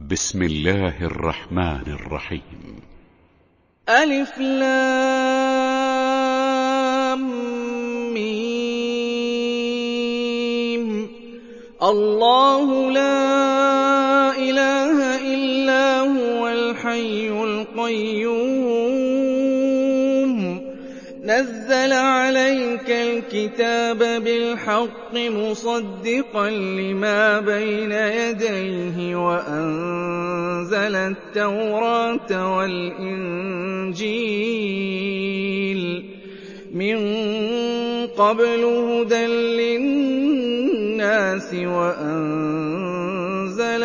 بسم الله الرحمن الرحيم. ألف لام ميم. الله لا إله إلا هو الحي القيوم نزل عليك الكتاب بالحق مصدقا لما بين يديه وأنزل التوراة والإنجيل من قبل هدى للناس وأنزل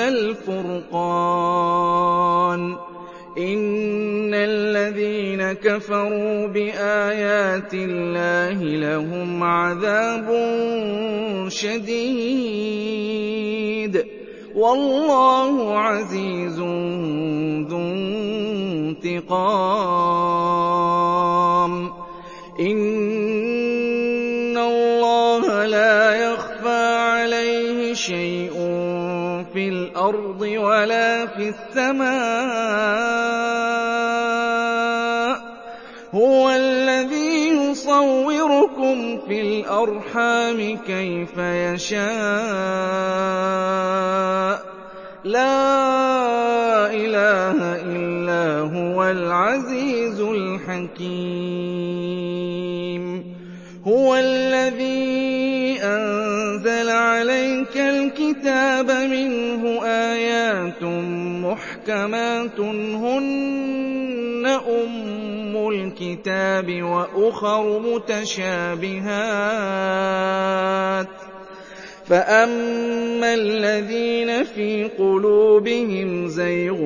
الفرقان إن الذين كفروا بآيات الله لهم عذاب شديد والله عزيز ذو انتقام. إن الله لا يخفى عليه شيء في الأرض ولا في السماء هو الذي يصوركم في الأرحام كيف يشاء لا إله إلا هو العزيز الحكيم. هو الذي أنزل عليك الكتاب منه آيات محكمات هن أم الكتاب وأخر متشابهات فأما الذين في قلوبهم زيغ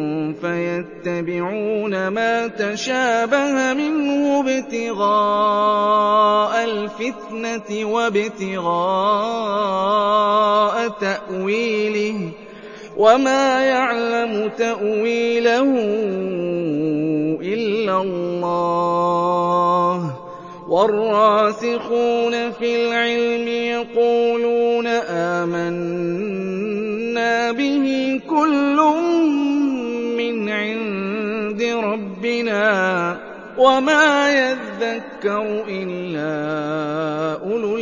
فيتبعون ما تشابه منه ابتغاء الفتنة وابتغاء تأويله وما يعلم تأويله إلا الله والراسخون في العلم يقولون آمنا به كل من عند ربنا وما يذكر إلا أولو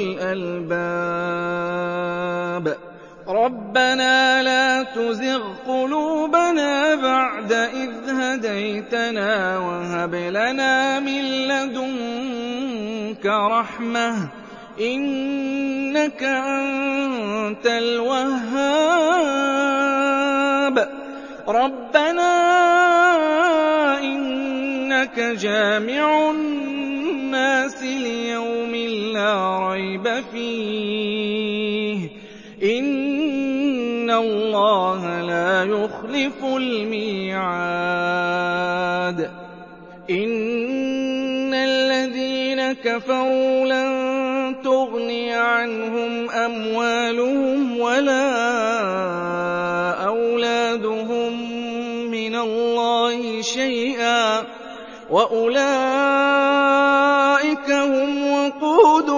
الألباب. ربنا لا تزغ قلوبنا بعد إذ هديتنا وهب لنا من لدنك رحمة إنك أنت الوهاب. ربنا إنك جامع الناس ليوم لا ريب فيه إن الله لا يخلف الميعاد. إن الذين كفروا لن تغني عنهم أموالهم ولا أولادهم من الله شيئا وأولئك هم وقود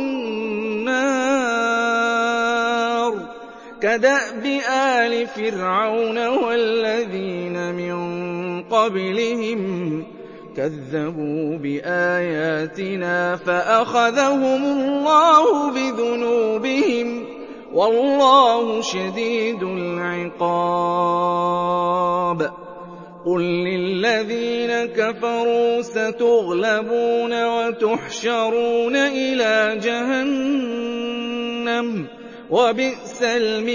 النار كدأب آل فرعون والذين من قبلهم كذبوا بآياتنا فأخذهم الله بذنوبهم والله شديد العقاب. قل للذين كفروا ستغلبون وتحشرون إلى جهنم وبئس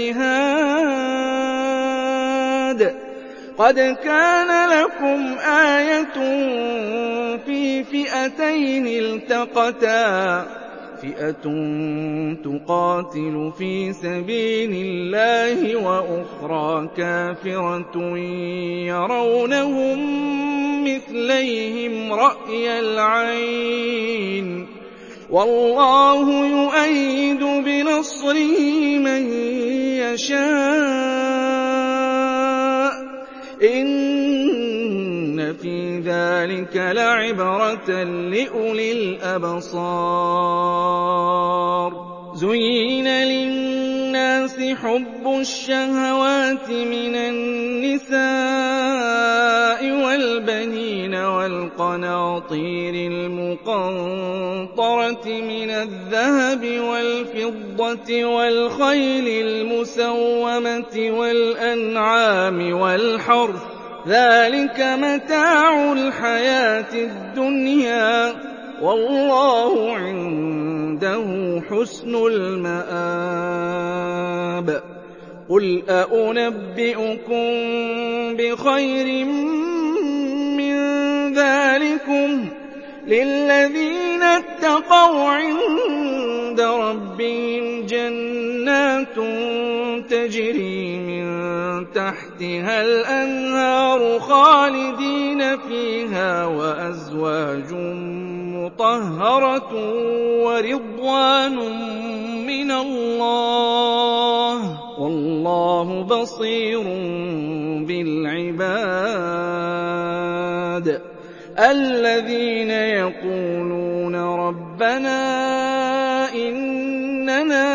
المهاد. قد كان لكم آية في فئتين التقتا فئة تقاتل في سبيل الله وأخرى كافرة يرونهم مثليهم رأي العين والله يؤيد بنصره من يشاء إن في ذلك لعبرة لأولي الأبصار. زين للناس حب الشهوات من النساء النِّسَاءِ وَالْبَنِينَ وَالْقَنَاطِيرِ الْمُقَنطَرَةِ مِنَ الذَّهَبِ وَالْفِضَّةِ وَالْخَيْلِ الْمُسَوَّمَةِ وَالْأَنْعَامِ وَالْحَرْثِ ۗ ذَٰلِكَ مَتَاعُ الْحَيَاةِ الدُّنْيَا ۖ وَاللَّهُ عِندَهُ حُسْنُ الْمَآبِ. قُلْ أَؤُنَبِّئُكُم بِخَيْرٍ مِّن ذَٰلِكُمْ ۚ لِلَّذِينَ اتَّقَوْا عِندَ رَبِّهِمْ جَنَّاتٌ تَجْرِي مِن تَحْتِهَا الْأَنْهَارُ خَالِدِينَ فِيهَا وَأَزْوَاجٌ مُّطَهَّرَةٌ وَرِضْوَانٌ مِّنَ اللَّهِ ۗ وَاللَّهُ بَصِيرٌ بِالْعِبَادِ. الَّذِينَ يَقُولُونَ رَبَّنَا إِنَّنَا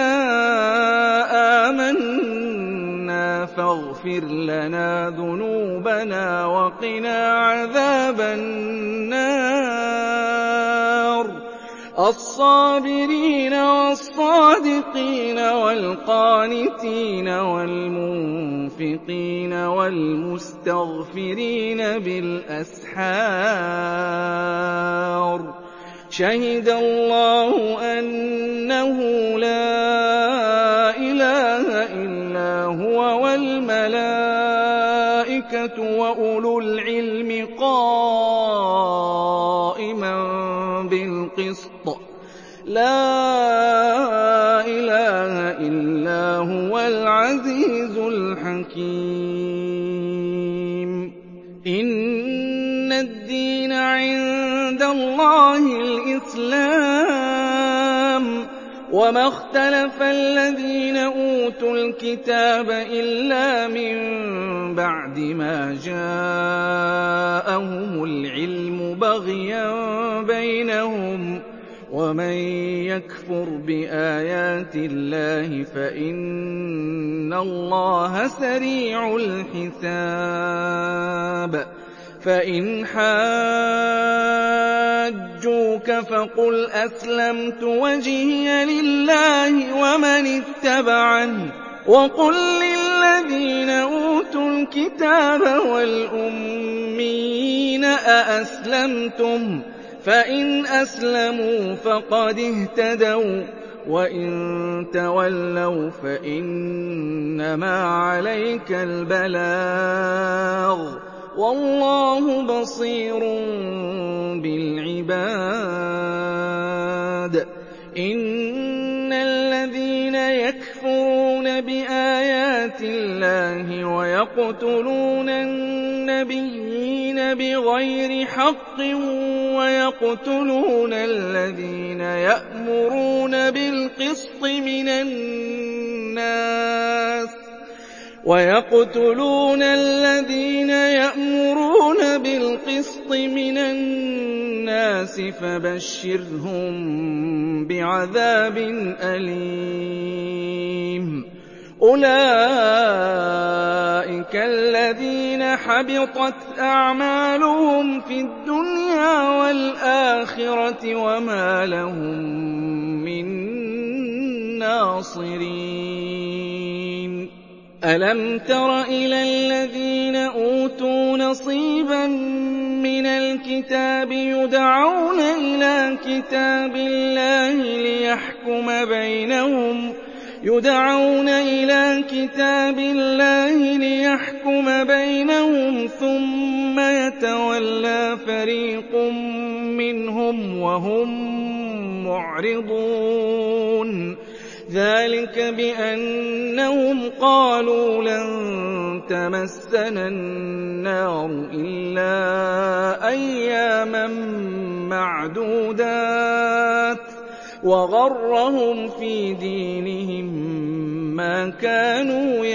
آمَنَّا فَاغْفِرْ لَنَا ذُنُوبَنَا وَقِنَا عَذَابَ النَّارِ. الصَّابِرِينَ وَالصَّادِقِينَ وَالْقَانِتِينَ وَالْمُنفِقِينَ وَالْمُسْتَغْفِرِينَ بِالْأَسْحَارِ. شَهِدَ اللَّهُ أَنَّهُ لَا إِلَٰهَ إِلَّا هُوَ وَالْمَلَائِكَةُ وَأُولُو الْعِلْمِ قَائِمًا بِالْقِسْطِ ۚ لَا إِلَٰهَ إِلَّا هُوَ الْعَزِيزُ الْحَكِيمُ. إِنَّ الدِّينَ عِندَ اللَّهِ الْإِسْلَامُ ۗ وَمَا اخْتَلَفَ الَّذِينَ أُوتُوا الْكِتَابَ إِلَّا مِن بَعْدِ مَا جَاءَهُمُ الْعِلْمُ بَغْيًا بَيْنَهُمْ ۗ وَمَن يَكْفُرْ بِآيَاتِ اللَّهِ فَإِنَّ اللَّهَ سَرِيعُ الْحِسَابِ. فَإِنْ حَاجُّوكَ فَقُلْ أَسْلَمْتُ وَجْهِيَ لِلَّهِ وَمَنِ اتَّبَعَنِ ۖ وَقُل لِّلَّذِينَ أُوتُوا الْكِتَابَ وَالْأُمِّيِّينَ أَأَسْلَمْتُمْ ۚ فَإِنْ أَسْلَمُوا فَقَدِ اهْتَدَوا ۖ وَّإِن تَوَلَّوْا فَإِنَّمَا عَلَيْكَ الْبَلَاغُ ۗ وَاللَّهُ بَصِيرٌ بِالْعِبَادِ. إِنَّ الَّذِينَ يَكْفُرُونَ بِآيَاتِ اللَّهِ وَيَقْتُلُونَ النَّبِيِّينَ بِغَيْرِ حَقٍّ وَيَقْتُلُونَ الَّذِينَ يَأْمُرُونَ بِالْقِسْطِ مِنَ النَّاسِ فَبَشِّرْهُم بِعَذَابٍ أَلِيمٍ. أُولَٰئِكَ الَّذِينَ حَبِطَتْ أَعْمَالُهُمْ فِي الدُّنْيَا وَالْآخِرَةِ وَمَا لَهُم مِّن نَّاصِرِينَ. أَلَمْ تَرَ إِلَى الَّذِينَ أُوتُوا نَصِيبًا مِّنَ الْكِتَابِ يُدْعَوْنَ إِلَىٰ كِتَابِ اللَّهِ لِيَحْكُمَ بَيْنَهُمْ ثُمَّ يَتَوَلَّىٰ فَرِيقٌ مِّنْهُمْ وَهُم مُّعْرِضُونَ. ذَٰلِكَ بِأَنَّهُمْ قَالُوا لَن تَمَسَّنَا النَّارُ إِلَّا أَيَّامًا مَّعْدُودَاتٍ ۖ وَغَرَّهُمْ فِي دِينِهِم مَّا كَانُوا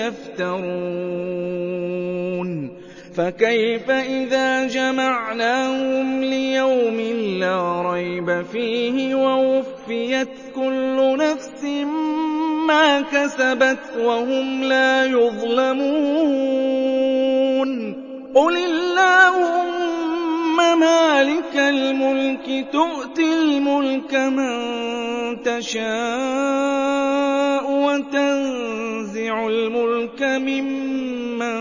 يَفْتَرُونَ. فَكَيْفَ إِذَا جَمَعْنَاهُمْ لِيَوْمٍ لَّا رَيْبَ فِيهِ وَوُفِّيَتْ كُلُّ نَفْسٍ مَّا كَسَبَتْ وَهُمْ لَا يُظْلَمُونَ. قُلِ اللَّهُمَّ مَالِكَ الْمُلْكِ تُؤْتِي الْمُلْكَ مَن تَشَاءُ وَتَنزِعُ الْمُلْكَ مِمَّن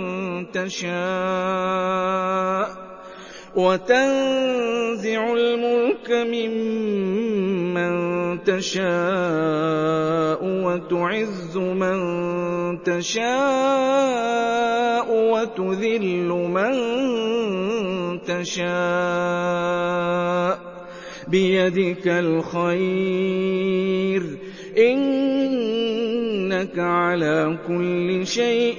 تَشَاءُ وَتُعِزُّ مَن تَشَاءُ وَتُذِلُّ مَن تَشَاءُ ۖ بِيَدِكَ الْخَيْرُ ۖ إِنَّكَ عَلَىٰ كُلِّ شَيْءٍ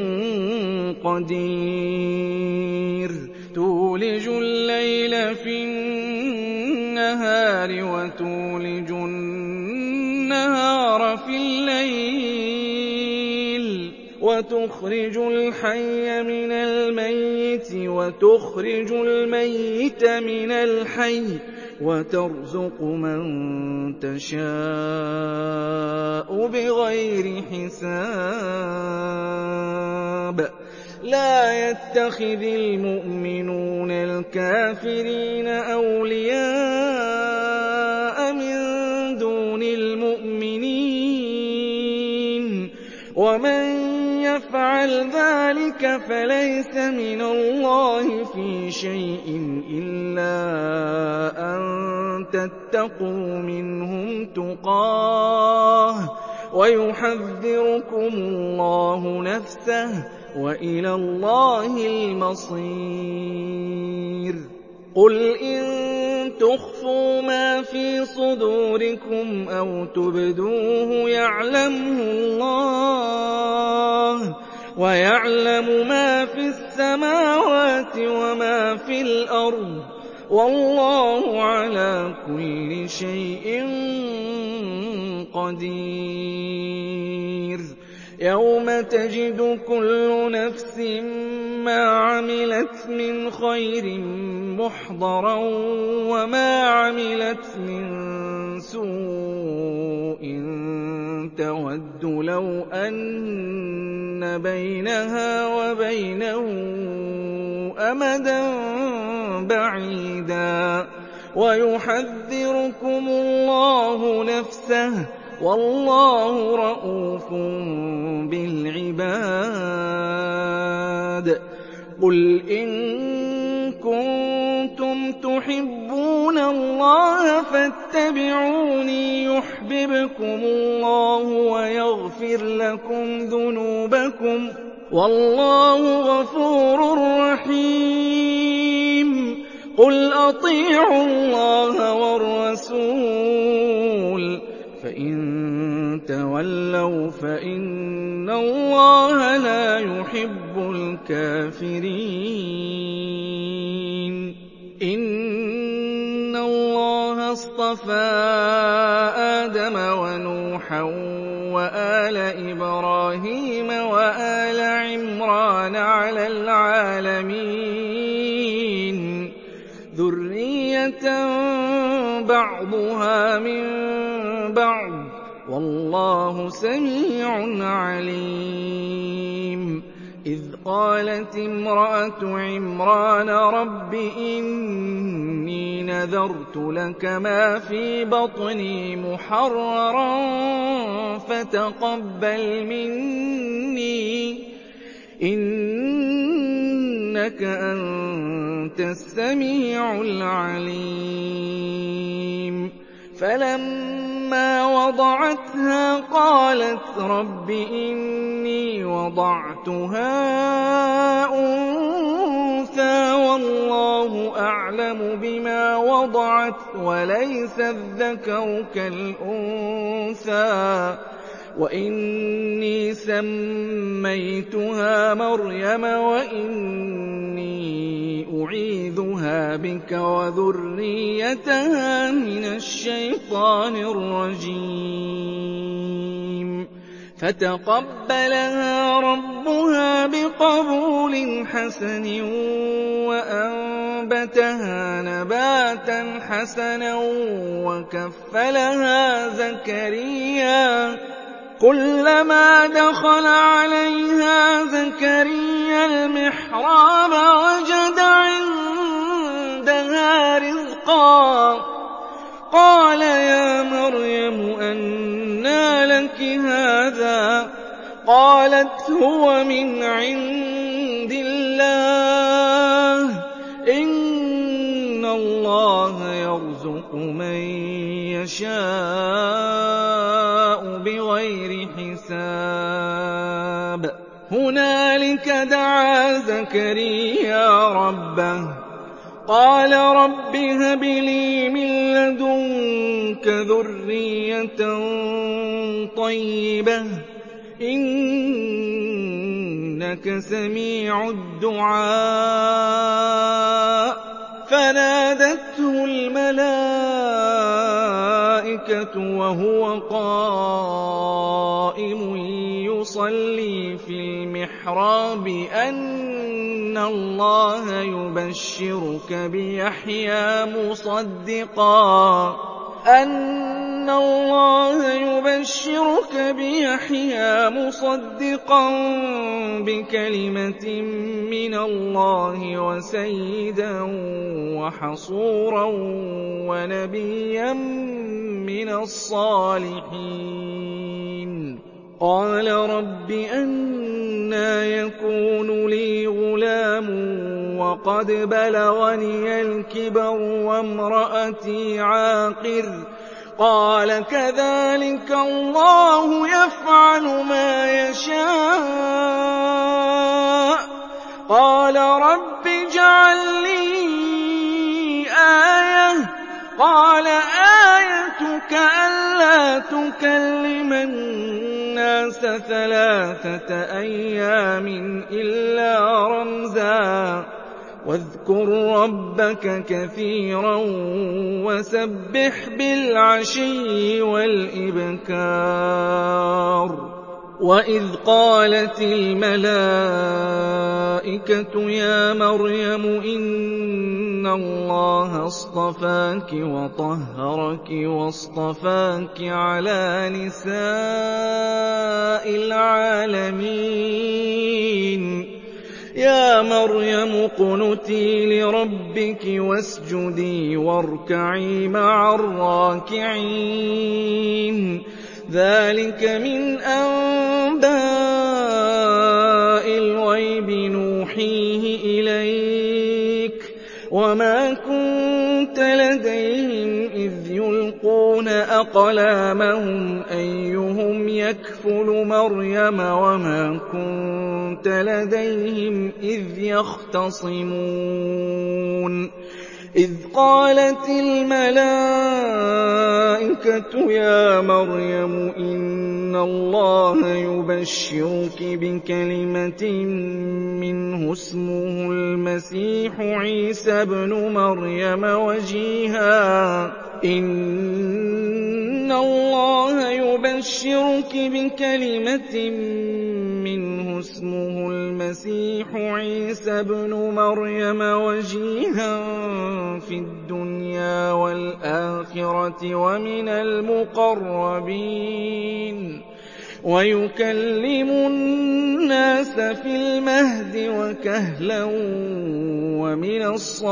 قَدِيرٌ تُولِجُ اللَّيْلَ فِي النَّهَارِ وَتُولِجُ النَّهَارَ فِي اللَّيْلِ وَتُخْرِجُ الْحَيَّ مِنَ الْمَيِّتِ وَتُخْرِجُ الْمَيِّتَ مِنَ الْحَيِّ وَتَرْزُقُ مَن تَشَاءُ بِغَيْرِ حِسَابٍ لَا يَتَّخِذِ الْمُؤْمِنُونَ الْكَافِرِينَ أَوْلِيَاءَ مِن دُونِ الْمُؤْمِنِينَ ۖ وَمَن يَفْعَلْ ذَٰلِكَ فَلَيْسَ مِنَ اللَّهِ فِي شَيْءٍ إِلَّا أَن تَتَّقُوا مِنْهُمْ تُقَاةً ۗ وَيُحَذِّرُكُمُ اللَّهُ نَفْسَهُ ۗ وَإِلَى اللَّهِ الْمَصِيرُ قُلْ إِن تُخْفُوا مَا فِي صُدُورِكُمْ أَوْ تُبْدُوهُ يَعْلَمْهُ اللَّهُ ۗ وَيَعْلَمُ مَا فِي السَّمَاوَاتِ وَمَا فِي الْأَرْضِ ۗ وَاللَّهُ عَلَىٰ كُلِّ شَيْءٍ قَدِيرٌ يَوْمَ تَجِدُ كُلُّ نَفْسٍ مَّا عَمِلَتْ مِنْ خَيْرٍ مُّحْضَرًا وَمَا عَمِلَتْ مِن سُوءٍ تَوَدُّ لَوْ أَنَّ بَيْنَهَا وَبَيْنَهُ أَمَدًا بَعِيدًا وَيُحَذِّرُكُمُ اللَّهُ نَفْسَهُ ۗ وَاللَّهُ رَءُوفٌ بِالْعِبَادِ قُلْ إِن كُنتُمْ تُحِبُّونَ اللَّهَ فَاتَّبِعُونِي يُحْبِبْكُمُ اللَّهُ وَيَغْفِرْ لَكُمْ ذُنُوبَكُمْ ۗ وَاللَّهُ غَفُورٌ رَّحِيمٌ قُلْ أَطِيعُوا اللَّهَ وَالرَّسُولَ ۖ فَإِن تَوَلَّوْا فَإِنَّ اللَّهَ لَا يُحِبُّ الْكَافِرِينَ إِنَّ اللَّهَ اصْطَفَىٰ آدَمَ وَنُوحًا وَآلَ إِبْرَاهِيمَ وَآلَ عِمْرَانَ عَلَى الْعَالَمِينَ ذُرِّيَّةً بَعْضُهَا مِن بَعْضٍ ۖ وَاللَّهُ سَمِيعٌ عَلِيمٌ إِذْ قَالَتِ امْرَأَتُ عِمْرَانَ رَبِّ إِنِّي نَذَرْتُ لَكَ مَا فِي بَطْنِي مُحَرَّرًا فَتَقَبَّلْ مِنِّي ۖ إِنَّكَ أَنتَ السَّمِيعُ الْعَلِيمُ فَلَمَّا وَضَعَتْهَا قَالَتْ رَبِّ إِنِّي وَضَعْتُهَا أُنثَىٰ وَاللَّهُ أَعْلَمُ بِمَا وَضَعَتْ وَلَيْسَ الذَّكَرُ كَالْأُنثَىٰ وَإِنِّي سَمَّيْتُهَا مَرْيَمَ وَإِنِّي أُعِيذُهَا بِكَ وَذُرِّيَّتَهَا مِنَ الشَّيْطَانِ الرَّجِيمِ فَتَقَبَّلَهَا رَبُّهَا بِقَبُولٍ حَسَنٍ وَأَنبَتَهَا نَبَاتًا حَسَنًا وَكَفَّلَهَا زَكَرِيَّا كُلَّمَا دَخَلَ عَلَيْهَا زَكَرِيَّا المحراب وجد عندها رزقا قال يا مريم أنى لك هذا قالت هو من عند الله إن الله يرزق من يشاء بغير حساب هنالك دعا زكريا ربه قال رب هب لي من لدنك ذرية طيبة إنك سميع الدعاء فنادته الملائكة وهو قائم يصلي في المحراب أن الله يبشرك بيحيى مصدقا بكلمة من الله وسيدا وحصورا ونبيا من الصالحين قال رب أنى يكون لي غلام وقد بلغني الكبر وامرأتي عاقر قال كذلك الله يفعل ما يشاء قال رب اجعل لي آية قال آيتك ألا تكلم الناس 3 أيام إلا رمزا واذكر ربك كثيرا وسبح بالعشي والإبكار وإذ قالت الملائكة يا مريم إن الله اصطفاك وطهرك واصطفاك على نساء العالمين يا مريم اقنتي لربك واسجدي واركعي مع الراكعين ذلك من أنباء الغيب نوحيه إليك وما كنت لديهم إذ يلقون أقلامهم أيهم يكفل مريم وما كنت لديهم إذ يختصمون إذ قالت الملائكة يا مريم إن الله يبشرك بكلمة منه اسمه المسيح عيسى ابن مريم وجيها إن الله يبشرك بكلمة منه اسمه المسيح عيسى ابن مريم وجيها في الدنيا والآخرة ومن المقربين ويكلم الناس في المهد وكهلا ومن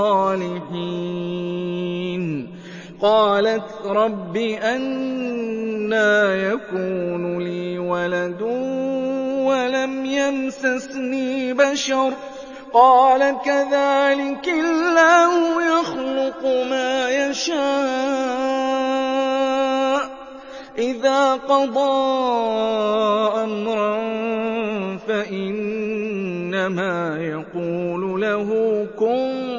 الصالحين قالت رب أنى يكون لي ولد ولم يمسسني بشر قال كذلك الله يخلق ما يشاء إذا قضى أمرا فإنما يقول له كن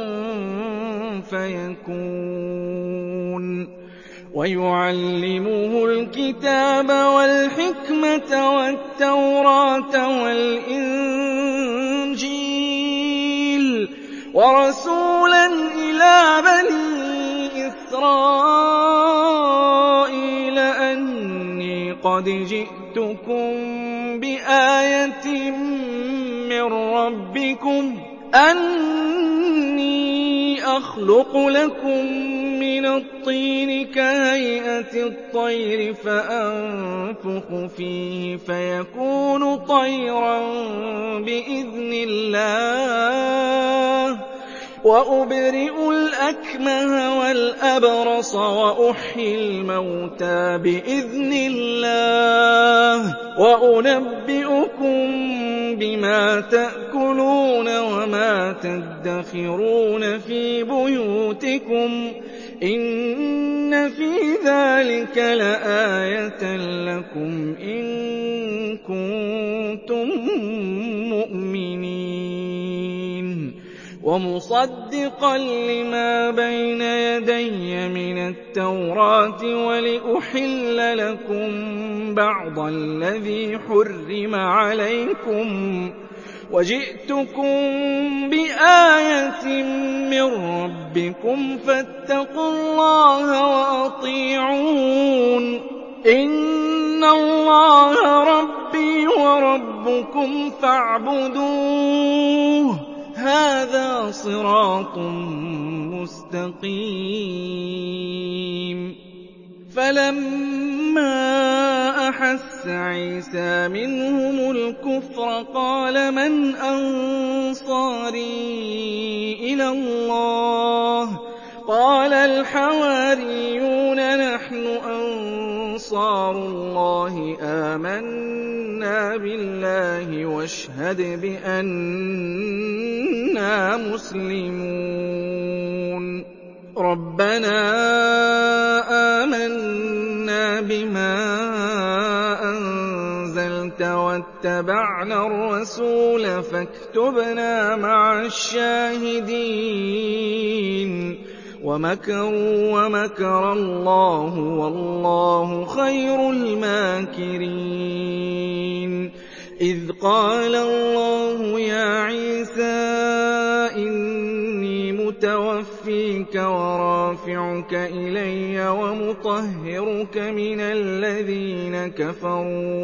فيكون ويعلمه الكتاب والحكمة والتوراة والإنجيل ورسولا إلى بني إسرائيل أني قد جئتكم بآية من ربكم أني أخلق لكم من الطين كهيئة الطير فأنفخ فيه فيكون طيرا بإذن الله وَأُبْرِئُ الْأَكْمَهَ وَالْأَبْرَصَ وَأُحْيِي الْمَوْتَىٰ بِإِذْنِ اللَّهِ وَأُنَبِّئُكُم بِمَا تَأْكُلُونَ وَمَا تَدَّخِرُونَ فِي بُيُوتِكُمْ ۚ إِنَّ فِي ذَٰلِكَ لَآيَةً لَّكُمْ إِن كُنتُم مُّؤْمِنِينَ وَمُصَدِّقًا لِّمَا بَيْنَ يَدَيَّ مِنَ التَّوْرَاةِ وَلِأُحِلَّ لَكُم بَعْضَ الَّذِي حُرِّمَ عَلَيْكُمْ ۚ وَجِئْتُكُم بِآيَةٍ مِّن رَّبِّكُمْ فَاتَّقُوا اللَّهَ وَأَطِيعُونِ ۚ إِنَّ اللَّهَ رَبِّي وَرَبُّكُمْ فَاعْبُدُوهُ ۚ هَٰذَا صِرَاطٌ مُّسْتَقِيمٌ فَلَمَّا أَحَسَّ عِيسَىٰ مِنْهُمُ الْكُفْرَ قَالَ مَنْ أَنصَارِي إِلَى اللَّهِ ۖ قَالَ الْحَوَارِيُّونَ نَحْنُ أَنصَارُ اللَّهِ آمَنَّا بِاللَّهِ وَاشْهَدْ بِأَنَّا مُسْلِمُونَ رَبَّنَا آمَنَّا بِمَا أَنزَلْتَ وَاتَّبَعْنَا الرَّسُولَ فَاكْتُبْنَا مَعَ الشَّاهِدِينَ وَمَكَرُوا وَمَكَرَ اللَّهُ وَاللَّهُ خَيْرُ الْمَاكِرِينَ إِذْ قَالَ اللَّهُ يَا عِيسَىٰ إِنِّي مُتَوَفِّيكَ وَرَافِعُكَ إِلَيَّ وَمُطَهِّرُكَ مِنَ الَّذِينَ كَفَرُوا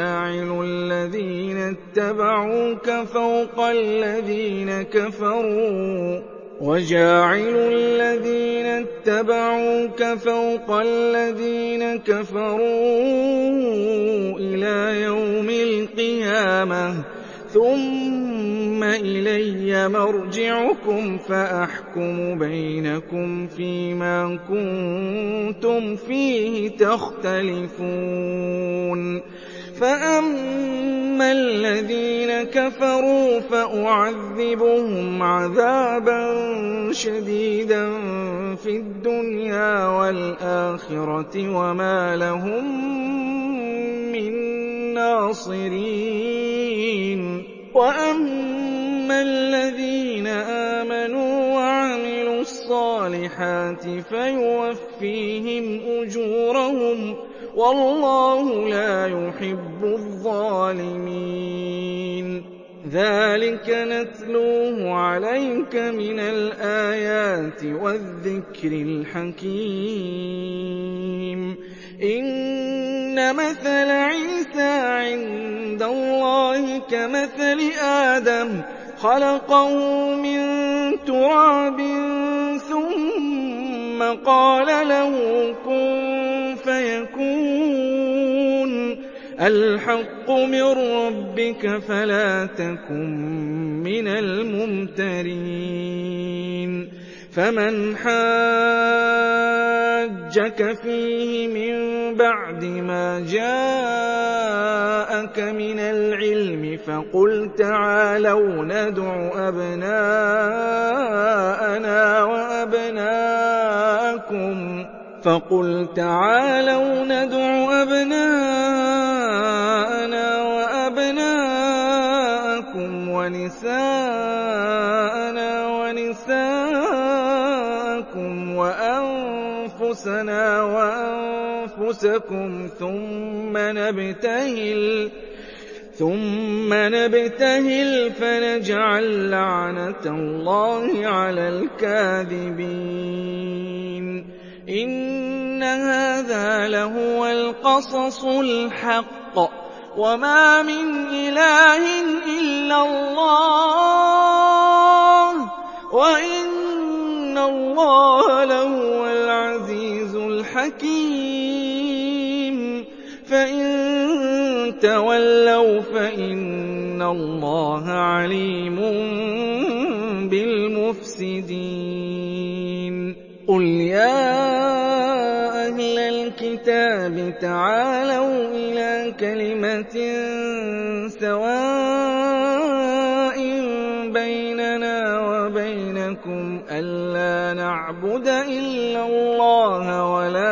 وَجَاعِلُ الَّذِينَ اتَّبَعُوكَ فَوْقَ الَّذِينَ كَفَرُوا إِلَىٰ يَوْمِ الْقِيَامَةِ ۖ ثُمَّ إِلَيَّ مَرْجِعُكُمْ فَأَحْكُمُ بَيْنَكُمْ فِيمَا كُنتُمْ فِيهِ تَخْتَلِفُونَ فَأَمَّا الَّذِينَ كَفَرُوا فَأُعَذِّبُهُمْ عَذَابًا شَدِيدًا فِي الدُّنْيَا وَالْآخِرَةِ وَمَا لَهُم مِّن نَّاصِرِينَ وَأَمَّا الَّذِينَ آمَنُوا وَعَمِلُوا الصَّالِحَاتِ فَيُوَفِّيهِمْ أُجُورَهُمْ ۗ وَاللَّهُ لَا يُحِبُّ الظَّالِمِينَ ذَٰلِكَ نَتْلُوهُ عَلَيْكَ مِنَ الْآيَاتِ وَالذِّكْرِ الْحَكِيمِ إِنَّ مَثَلَ عِيسَىٰ عِندَ اللَّهِ كَمَثَلِ آدَمَ خَلَقَهُ مِن تُرَابٍ ثُمَّ قَالَ لَهُ كُن فَيَكُونُ الْحَقُّ مِن رَّبِّكَ فَلَا تَكُن مِّنَ الْمُمْتَرِينَ فَمَنْ حَاجَّكَ فِيهِ مِن بَعْدِ مَا جَاءَكَ مِنَ الْعِلْمِ فَقُلْ تَعَالَوْا نَدْعُ أَبْنَاءَنَا وَأَبْنَاءَكُمْ وَنِسَاءَنَا وَنِسَاءَكُمْ وَأَنفُسَنَا وَأَنفُسَكُمْ ثُمَّ نَبْتَهِلْ فَنَجْعَل لَّعْنَتَ اللَّهِ عَلَى الْكَاذِبِينَ إِنَّ هَٰذَا لَهُوَ الْقَصَصُ الْحَقُّ ۚ وَمَا مِنْ إِلَٰهٍ إِلَّا اللَّهُ ۚ وَإِنَّ اللَّهَ لَهُوَ الْعَزِيزُ الْحَكِيمُ فَإِن تَوَلَّوْا فَإِنَّ اللَّهَ عَلِيمٌ بِالْمُفْسِدِينَ الْمُفْسِدِينَ قُلْ يَا أَهْلَ الْكِتَابِ تَعَالَوْا إِلَىٰ كَلِمَةٍ سَوَاءٍ بَيْنَنَا وَبَيْنَكُمْ أَلَّا نَعْبُدَ إِلَّا اللَّهَ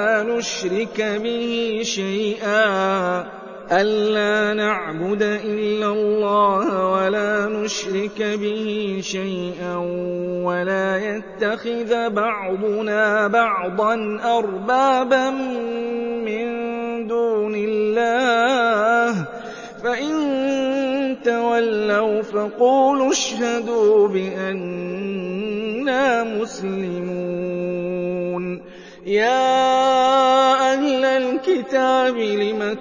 وَلَا نُشْرِكَ بِهِ شَيْئًا وَلَا يَتَّخِذَ بَعْضُنَا بَعْضًا أَرْبَابًا مِّن دُونِ اللَّهِ ۚ فَإِن تَوَلَّوْا فَقُولُوا اشْهَدُوا بِأَنَّا مُسْلِمُونَ يَا أَهْلَ الْكِتَابِ لِمَ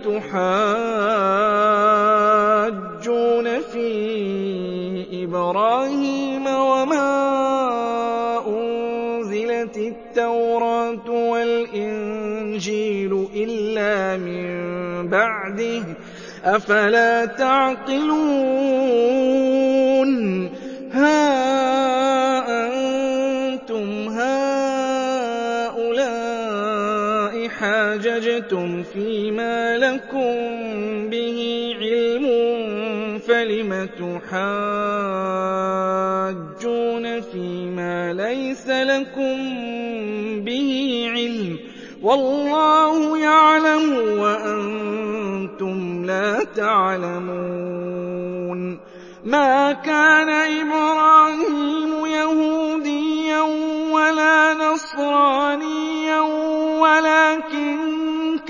تُحَاجُّونَ فِي إِبْرَاهِيمَ وَمَا أُنزِلَتِ التَّوْرَاةُ وَالْإِنجِيلُ إِلَّا مِن بَعْدِهِ ۚ أَفَلَا تَعْقِلُونَ هَا أَنتُمْ هَٰؤُلَاءِ حَاجَجْتُمْ فِيمَا لَكُم بِهِ عِلْمٌ فَلِمَ تُحَاجُّونَ فِيمَا لَيْسَ لَكُم بِهِ عِلْمٌ ۚ وَاللَّهُ يَعْلَمُ وَأَنتُمْ لَا تَعْلَمُونَ مَا كَانَ إِبْرَاهِيمُ يَهُودِيًّا وَلَا نَصْرَانِيًّا وَلَٰكِن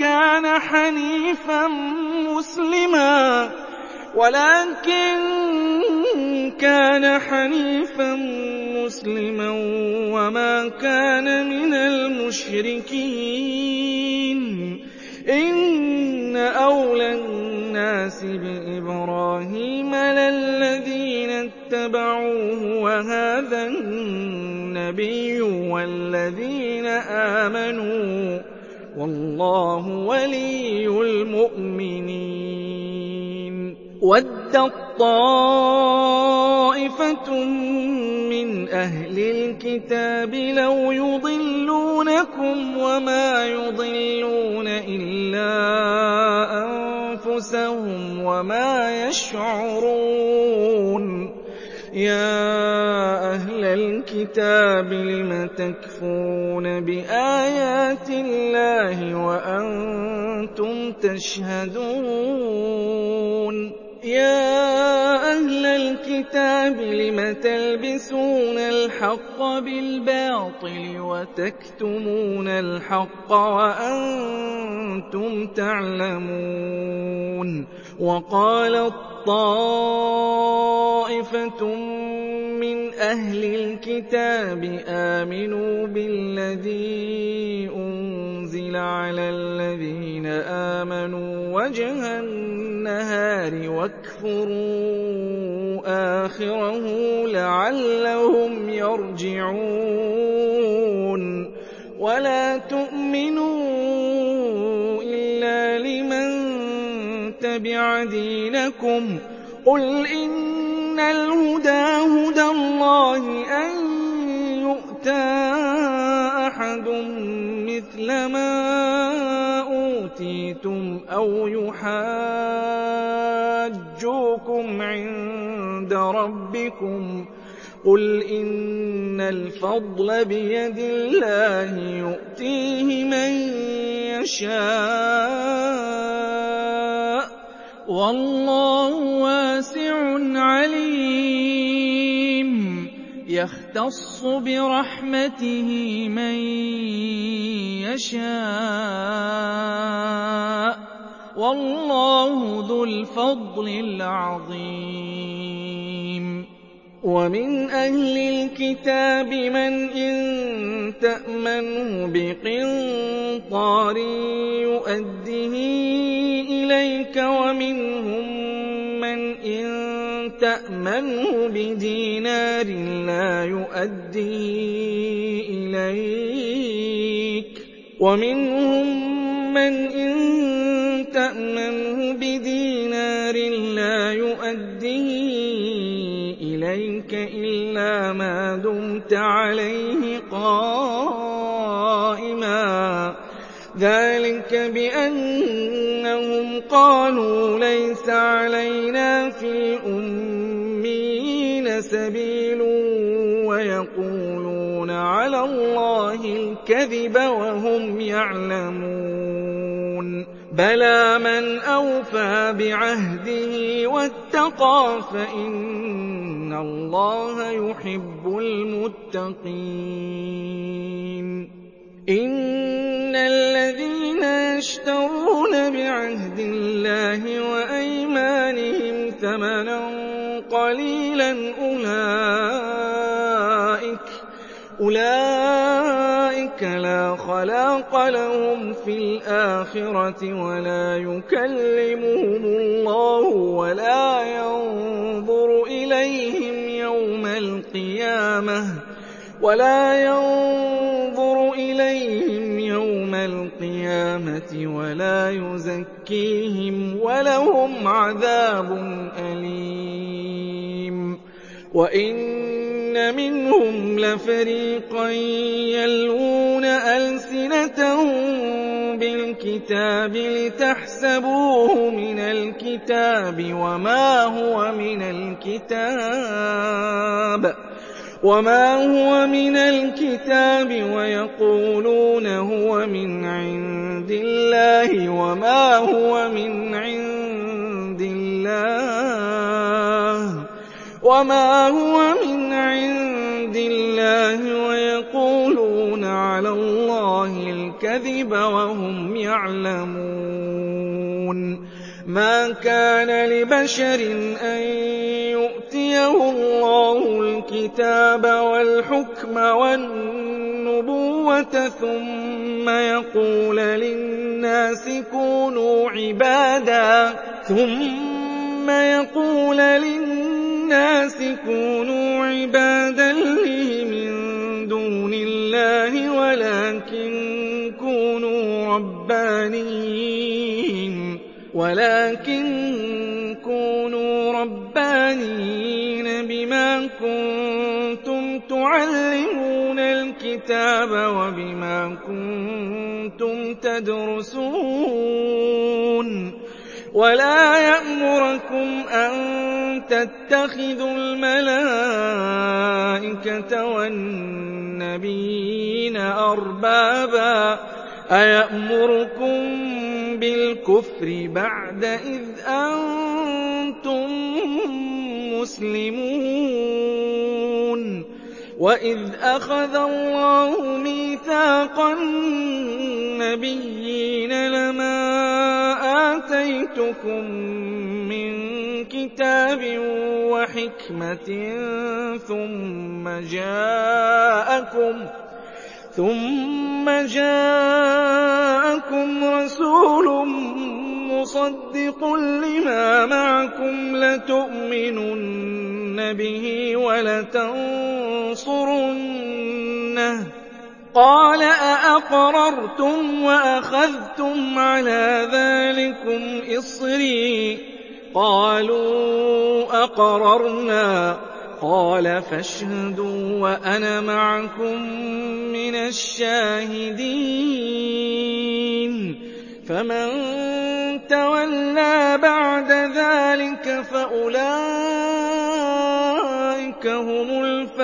كَانَ حَنِيفًا مُّسْلِمًا وَمَا كَانَ مِنَ الْمُشْرِكِينَ إِنَّ أَوْلَى النَّاسِ بِإِبْرَاهِيمَ لَلَّذِينَ اتَّبَعُوهُ وَهَٰذَا النَّبِيُّ وَالَّذِينَ آمَنُوا ۗ وَاللَّهُ وَلِيُّ الْمُؤْمِنِينَ وَدَّت طَّائِفَةٌ مِّنْ أَهْلِ الْكِتَابِ لَوْ يُضِلُّونَكُمْ وَمَا يُضِلُّونَ إِلَّا أَنفُسَهُمْ وَمَا يَشْعُرُونَ يَا أَهْلَ الْكِتَابِ لِمَ تَكْفُرُونَ بِآيَاتِ اللَّهِ وَأَنتُمْ تَشْهَدُونَ يَا أَهْلَ الْكِتَابِ لِمَ تَلْبِسُونَ الْحَقَّ بِالْبَاطِلِ وَتَكْتُمُونَ الْحَقَّ وَأَنتُمْ تَعْلَمُونَ وَقَالَت طَّائِفَةٌ مِّنْ أَهْلِ الْكِتَابِ آمِنُوا بِالَّذِي أُنزِلَ عَلَى الَّذِينَ آمَنُوا وَجْهَ النَّهَارِ وَاكْفُرُوا آخِرَهُ لَعَلَّهُمْ يَرْجِعُونَ وَلَا تُؤْمِنُوا إِلَّا لِمَن تَبِعَ دِينَكُمْ قُلْ إِنَّ الْهُدَىٰ هُدَى اللَّهِ أَن يُؤْتَىٰ أَحَدٌ مِّثْلَ مَا أُوتِيتُمْ أَوْ يُحَاجُّوكُمْ عِندَ رَبِّكُمْ قُلْ إِنَّ الْفَضْلَ بِيَدِ اللَّهِ يُؤْتِيهِ مَن يَشَاءُ ۗ وَاللَّهُ وَاسِعٌ عَلِيمٌ يَخْتَصُّ بِرَحْمَتِهِ مَن يَشَاءُ ۗ وَاللَّهُ ذُو الْفَضْلِ الْعَظِيمِ وَمِنْ أَهْلِ الْكِتَابِ مَنْ إِن تَأْمَنْهُ بِقِنطَارٍ يُؤَدِّهِ إِلَيْكَ وَمِنْهُم مَّنْ إِن تَأْمَنْهُ بِدِينَارٍ لَّا يُؤَدِّهِ إِلَيْكَ وَمِنْهُم مَّنْ إِن تَأْمَنْهُ بِدِينَارٍ لَّا يُؤَدِّهِ إِلَيْكَ إِلَيْكَ إِلَّا مَا دُمْتَ عَلَيْهِ قَائِمًا ۚ ذَٰلِكَ بِأَنَّهُمْ قَالُوا لَيْسَ عَلَيْنَا فِي الْأُمِّيِّينَ سَبِيلٌ وَيَقُولُونَ عَلَى اللَّهِ الْكَذِبَ وَهُمْ يَعْلَمُونَ بَلَىٰ مَنْ أَوْفَىٰ بِعَهْدِهِ وَاتَّقَىٰ فَإِنَّ اللَّهَ يُحِبُّ الْمُتَّقِينَ إِنَّ الَّذِينَ يَشْتَرُونَ بِعَهْدِ اللَّهِ وَأَيْمَانِهِمْ ثَمَنًا قَلِيلًا أُولَٰئِكَ لَا خَلَاقَ لَهُمْ فِي الْآخِرَةِ وَلَا يُكَلِّمُهُمُ اللَّهُ وَلَا يَنظُرُ إِلَيْهِمْ يَوْمَ الْقِيَامَةِ وَلَا يُزَكِّيهِمْ وَلَهُمْ عَذَابٌ أَلِيمٌ وَإِنَّ مِنْهُمْ لَفَرِيقًا يَلْوُونَ أَلْسِنَتَهُم بِالْكِتَابِ لِتَحْسَبُوهُ مِنَ الْكِتَابِ وَمَا هُوَ مِنَ الْكِتَابِ وَيَقُولُونَ هُوَ مِنْ عِندِ اللَّهِ وَمَا هُوَ مِنْ عِندِ اللَّهِ وَيَقُولُونَ عَلَى اللَّهِ الْكَذِبَ وَهُمْ يَعْلَمُونَ مَا كَانَ لِبَشَرٍ أَن يُؤْتِيَهُ اللَّهُ الْكِتَابَ وَالْحُكْمَ وَالنُّبُوَّةَ ثُمَّ يَقُولَ لِلنَّاسِ كُونُوا عِبَادًا لِّي مِن دُونِ اللَّهِ وَلَٰكِن كُونُوا رَبَّانِيِّينَ بِمَا كُنتُمْ تُعَلِّمُونَ الْكِتَابَ وَبِمَا كُنتُمْ تَدْرُسُونَ وَلَا يَأْمُرَكُمْ أَن تَتَّخِذُوا الْمَلَائِكَةَ وَالنَّبِيِّينَ أَرْبَابًا ۗ أَيَأْمُرُكُم بِالْكُفْرِ بَعْدَ إِذْ أَنتُم مُّسْلِمُونَ وَإِذْ أَخَذَ اللَّهُ مِيثَاقَ النَّبِيِّينَ لَمَا آتَيْتُكُم مِّن كِتَابٍ وَحِكْمَةٍ ثُمَّ جَاءَكُمْ رَسُولٌ مُّصَدِّقٌ لِّمَا مَعَكُمْ لَتُؤْمِنُنَّ بِهِ وَلَتَنصُرُنَّهُ ۚ قَالَ أَأَقْرَرْتُمْ وَأَخَذْتُمْ عَلَىٰ ذَٰلِكُمْ إِصْرِي ۖ قَالُوا أَقْرَرْنَا ۚ قَالَ فَاشْهَدُوا وَأَنَا مَعَكُم مِّنَ الشَّاهِدِينَ فَمَن تَوَلَّىٰ بَعْدَ ذَٰلِكَ فَأُولَٰئِكَ هُمُ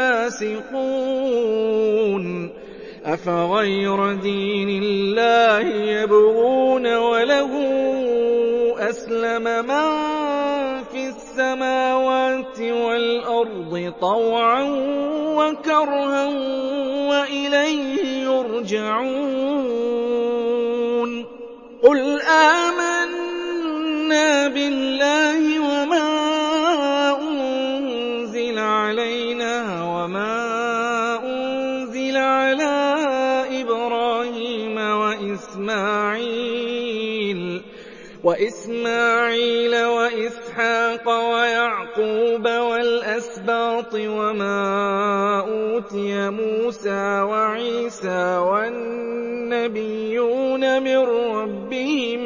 الْفَاسِقُونَ أَفَغَيْرَ دِينِ اللَّهِ يَبْغُونَ وَلَهُ أَسْلَمَ مَن فِي السَّمَاوَاتِ وَالْأَرْضِ طَوْعًا وَكَرْهًا وَإِلَيْهِ يُرْجَعُونَ قُلْ آمَنَّا بِاللَّهِ وَمَا أُنزِلَ عَلَيْنَا وَمَا أُنزِلَ عَلَىٰ إِبْرَاهِيمَ وَإِسْمَاعِيلَ وَإِسْحَاقَ وَيَعْقُوبَ وَالْأَسْبَاطِ وَمَا أُوتِيَ مُوسَىٰ وَعِيسَىٰ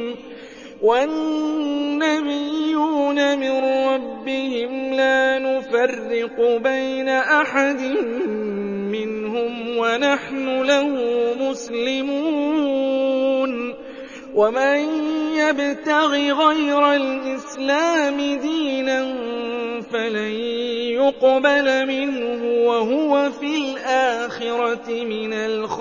وَالنَّبِيُّونَ مِن رَّبِّهِمْ لَا نُفَرِّقُ نُفَرِّقُ بَيْنَ أَحَدٍ مِّنْهُمْ وَنَحْنُ لَهُ مُسْلِمُونَ وَمَن يَبْتَغِ غَيْرَ الْإِسْلَامِ دِينًا فَلَن يُقْبَلَ مِنْهُ وَهُوَ فِي الْآخِرَةِ مِنَ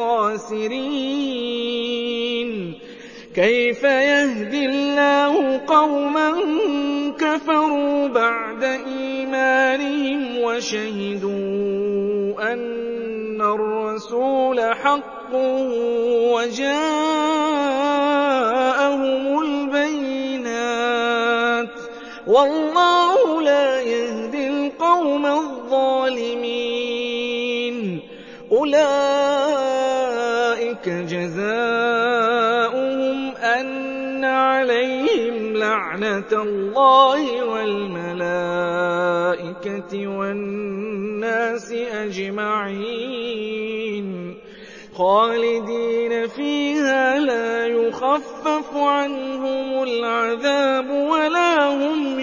الْخَاسِرِينَ كَيْفَ يَهْدِي اللَّهُ قَوْمًا كَفَرُوا بَعْدَ إِيمَانِهِمْ وَشَهِدُوا أَنَّ الرَّسُولَ حَقٌّ وَجَاءَهُمُ الْبَيِّنَاتُ ۚ وَاللَّهُ لَا يَهْدِي الْقَوْمَ الظَّالِمِينَ أُولَٰئِكَ جَزَاؤُهُمْ أَنَّ عَلَيْهِمْ لَعْنَةَ اللَّهِ وَالْمَلَائِكَةِ وَالنَّاسِ أَجْمَعِينَ خَالِدِينَ فِيهَا لَا يُخَفَّفُ عَنْهُمُ الْعَذَابُ وَلَا هُمْ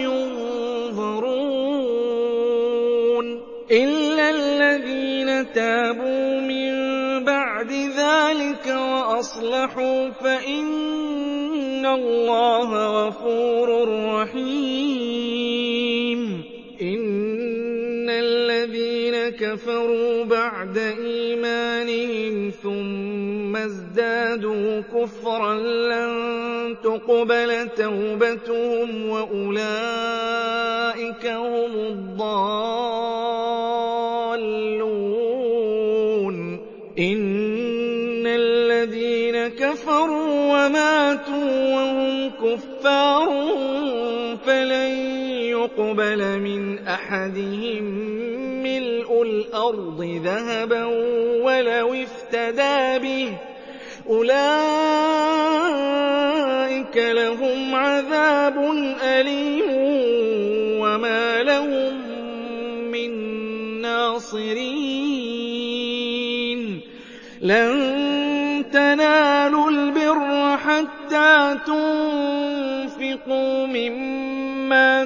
يُنظَرُونَ إِلَّا الَّذِينَ تَابُوا مِن بَعْدِ ذَٰلِكَ وَأَصْلَحُوا فَإِنَّ اللَّهَ غَفُورٌ رَّحِيمٌ إِنَّ الَّذِينَ كَفَرُوا بَعْدَ إِيمَانِهِمْ ثُمَّ ازْدَادُوا كُفْرًا لَّن تُقْبَلَ تَوْبَتُهُمْ وَأُولَٰئِكَ هُمُ الضَّالُّونَ إِنَّ الَّذِينَ كَفَرُوا وَمَاتُوا وَهُمْ كُفَّارٌ فَلَن يُقْبَلَ مِنْ أَحَدِهِم مِّلْءُ الْأَرْضِ ذَهَبًا وَلَوِ افْتَدَىٰ بِهِ ۗ أُولَٰئِكَ لَهُمْ عَذَابٌ أَلِيمٌ وَمَا لَهُم مِّن نَّاصِرِينَ لَن تَنَالُوا الْبِرَّ حَتَّىٰ تُنفِقُوا مِمَّا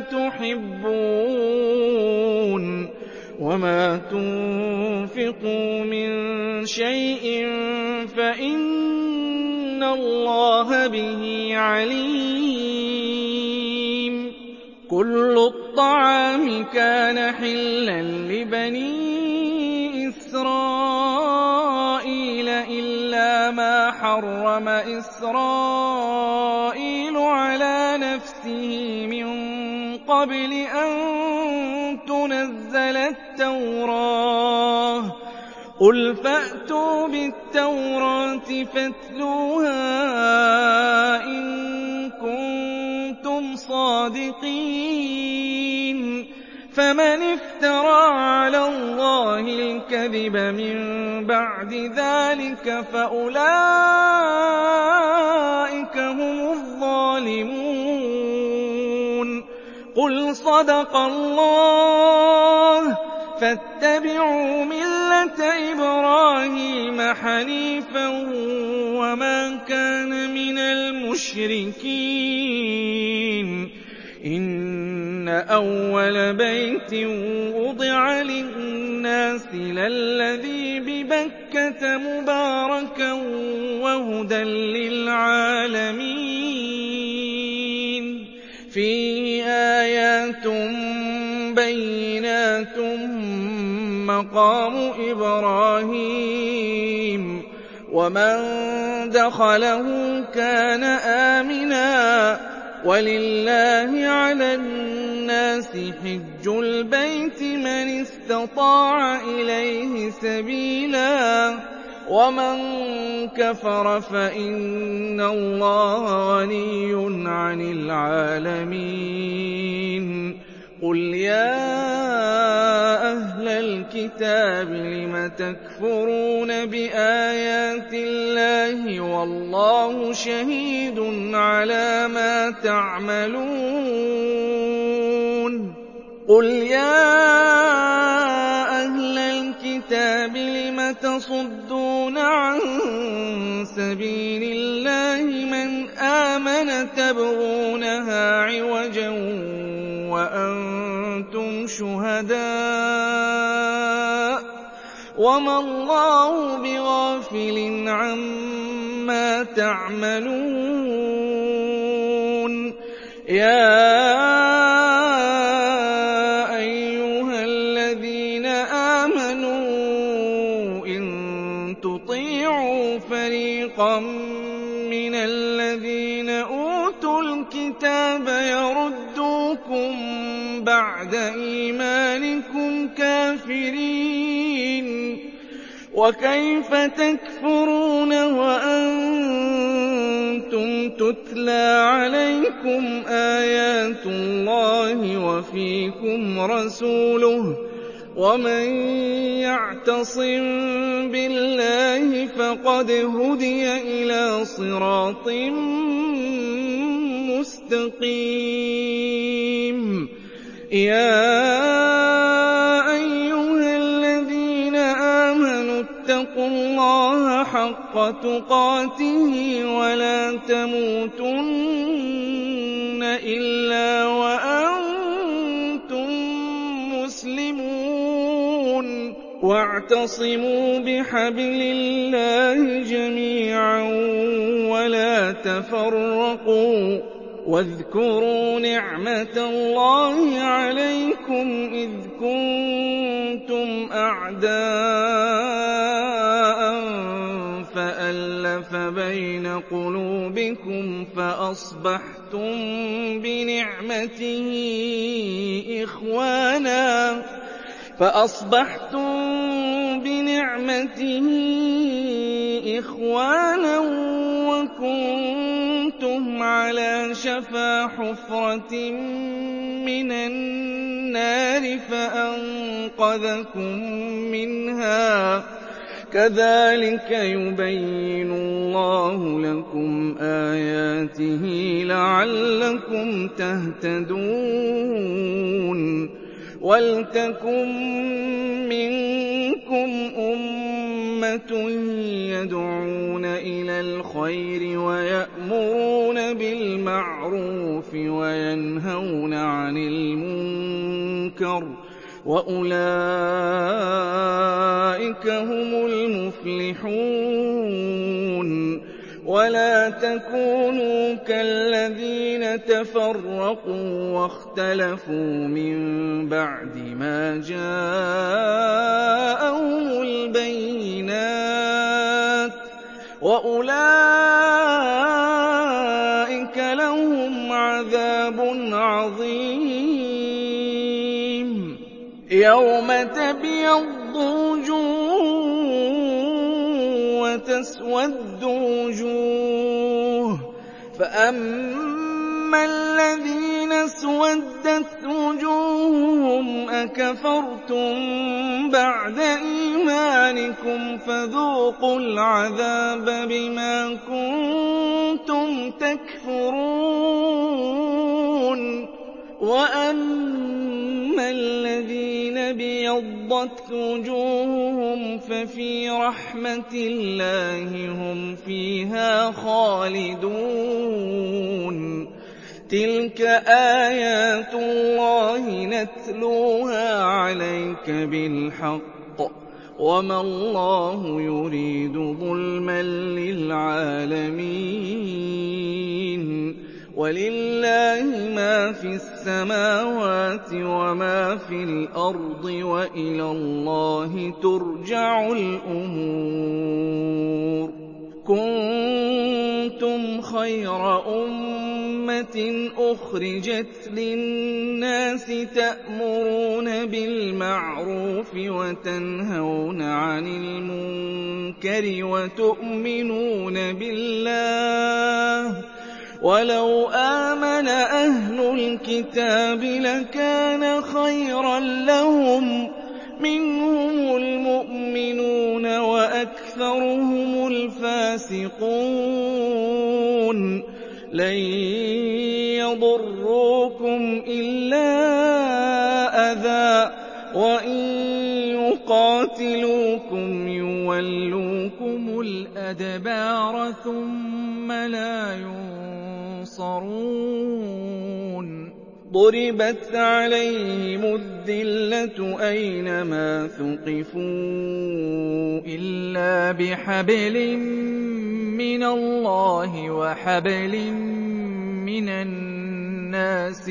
تُحِبُّونَ ۚ وَمَا تُنفِقُوا مِن شَيْءٍ فَإِنَّ اللَّهَ بِهِ عَلِيمٌ كُلُّ الطَّعَامِ كَانَ حِلًّا لِّبَنِي إِسْرَائِيلَ إِلَّا مَا حَرَّمَ إِسْرَائِيلُ عَلَىٰ نَفْسِهِ مِن قَبْلِ أَن تُنَزَّلَ التَّوْرَاةُ ۗ قُلْ فَأْتُوا بِالتَّوْرَاةِ فَاتْلُوهَا إِن كُنتُمْ صَادِقِينَ فَمَنِ افْتَرَىٰ عَلَى اللَّهِ الْكَذِبَ مِن بَعْدِ ذَٰلِكَ فَأُولَٰئِكَ هُمُ الظَّالِمُونَ قُلْ صَدَقَ اللَّهُ فَاتَّبِعُوا مِلَّةَ إِبْرَاهِيمَ حَنِيفًا وَمَا كَانَ مِنَ الْمُشْرِكِينَ إِنَّ أَوَّلَ بَيْتٍ وُضِعَ لِلنَّاسِ لَلَّذِي بِبَكَّةَ مُبَارَكًا وَهُدًى لِّلْعَالَمِينَ فِيهِ آيَاتٌ بَيِّنَاتٌ مَّقَامُ إِبْرَاهِيمَ ۖ وَمَن دَخَلَهُ كَانَ آمِنًا ۗ وَلِلَّهِ عَلَى النَّاسِ حِجُّ الْبَيْتِ مَنِ اسْتَطَاعَ إِلَيْهِ سَبِيلًا ۚ وَمَن كَفَرَ فَإِنَّ اللَّهَ غَنِيٌّ عَنِ الْعَالَمِينَ قُلْ يَا أَهْلَ الْكِتَابِ لِمَ تَكْفُرُونَ بِآيَاتِ اللَّهِ وَاللَّهُ شَهِيدٌ عَلَىٰ مَا تَعْمَلُونَ قُلْ يَا أَهْلَ الْكِتَابِ لِمَ تَصُدُّونَ عَن سَبِيلِ اللَّهِ مَنْ آمَنَ تَبْغُونَهَا عِوَجًا وَأَنتُمْ شُهَدَاءَ ۗ وَمَا اللَّهُ بِغَافِلٍ عَمَّا تَعْمَلُونَ يَا أَيُّهَا الَّذِينَ آمَنُوا إِن تُطِيعُوا فَرِيقًا مِّنَ الَّذِينَ أُوتُوا الْكِتَابَ يَرُدُّوكُم بَعْدَ إِيمَانِكُمْ كَافِرِينَ وَكَيْفَ تَكْفُرُونَ وَأَنتُمْ تُتْلَىٰ عَلَيْكُمْ آيَاتُ اللَّهِ وَفِيكُمْ رَسُولُهُ ۗ وَمَن يَعْتَصِم بِاللَّهِ فَقَدْ هُدِيَ إِلَىٰ صِرَاطٍ مُّسْتَقِيمٍ يَا أَيُّهَا الَّذِينَ آمَنُوا اتَّقُوا اللَّهَ حَقَّ تُقَاتِهِ وَلَا تَمُوتُنَّ إِلَّا وَأَنتُم مُّسْلِمُونَ وَاعْتَصِمُوا بِحَبْلِ اللَّهِ جَمِيعًا وَلَا تَفَرَّقُوا ۚ وَاذْكُرُوا نِعْمَةَ اللَّهِ عَلَيْكُمْ إِذْ كُنتُمْ أَعْدَاءً فَأَلَّفَ بَيْنَ قُلُوبِكُمْ فَأَصْبَحْتُم بِنِعْمَتِهِ إِخْوَانًا وَكُنتُمْ عَلَىٰ شَفَا حُفْرَةٍ مِّنَ النَّارِ فَأَنقَذَكُم مِّنْهَا ۗ كَذَٰلِكَ يُبَيِّنُ اللَّهُ لَكُمْ آيَاتِهِ لَعَلَّكُمْ تَهْتَدُونَ وَلْتَكُن مِّنكُمْ أُمَّةٌ يَدْعُونَ إِلَى الْخَيْرِ وَيَأْمُرُونَ بِالْمَعْرُوفِ وَيَنْهَوْنَ عَنِ الْمُنكَرِ ۚ وَأُولَٰئِكَ هُمُ الْمُفْلِحُونَ وَلَا تَكُونُوا كَالَّذِينَ تَفَرَّقُوا وَاخْتَلَفُوا مِن بَعْدِ مَا جَاءَهُمُ الْبَيِّنَاتُ ۚ وَأُولَٰئِكَ لَهُمْ عَذَابٌ عَظِيمٌ يَوْمَ تَبْيَضُّ وُجُوهٌ وَتَسْوَدُّ وُجُوهٌ ۚ فَأَمَّا الَّذِينَ اسْوَدَّتْ وُجُوهُهُمْ أَكَفَرْتُم بَعْدَ إِيمَانِكُمْ فَذُوقُوا الْعَذَابَ بِمَا كُنتُمْ تَكْفُرُونَ وَأَمَّا الَّذِينَ ابْيَضَّتْ وُجُوهُهُمْ فَفِي رَحْمَةِ اللَّهِ هُمْ فِيهَا خَالِدُونَ تِلْكَ آيَاتُ اللَّهِ نَتْلُوهَا عَلَيْكَ بِالْحَقِّ ۗ وَمَا اللَّهُ يُرِيدُ ظُلْمًا لِّلْعَالَمِينَ وَلِلَّهِ مَا فِي السَّمَاوَاتِ وَمَا فِي الْأَرْضِ ۚ وَإِلَى اللَّهِ تُرْجَعُ الْأُمُورُ كُنتُمْ خَيْرَ أُمَّةٍ أُخْرِجَتْ لِلنَّاسِ تَأْمُرُونَ بِالْمَعْرُوفِ وَتَنْهَوْنَ عَنِ الْمُنكَرِ وَتُؤْمِنُونَ بِاللَّهِ ۗ وَلَوْ آمَنَ أَهْلُ الْكِتَابِ لَكَانَ خَيْرًا لَّهُم ۚ مِّنْهُمُ الْمُؤْمِنُونَ وَأَكْثَرُهُمُ الْفَاسِقُونَ لَن يَضُرُّوكُمْ إِلَّا أَذًى ۖ وَإِن يُقَاتِلُوكُمْ يُوَلُّوكُمُ الْأَدْبَارَ ثُمَّ لَا يُنصَرُونَ ضُرِبَتْ عَلَيْهِمُ الذِّلَّةُ أَيْنَمَا ثُقِفُوا إِلَّا بِحَبْلٍ مِّنَ اللَّهِ وَحَبْلٍ مِّنَ النَّاسِ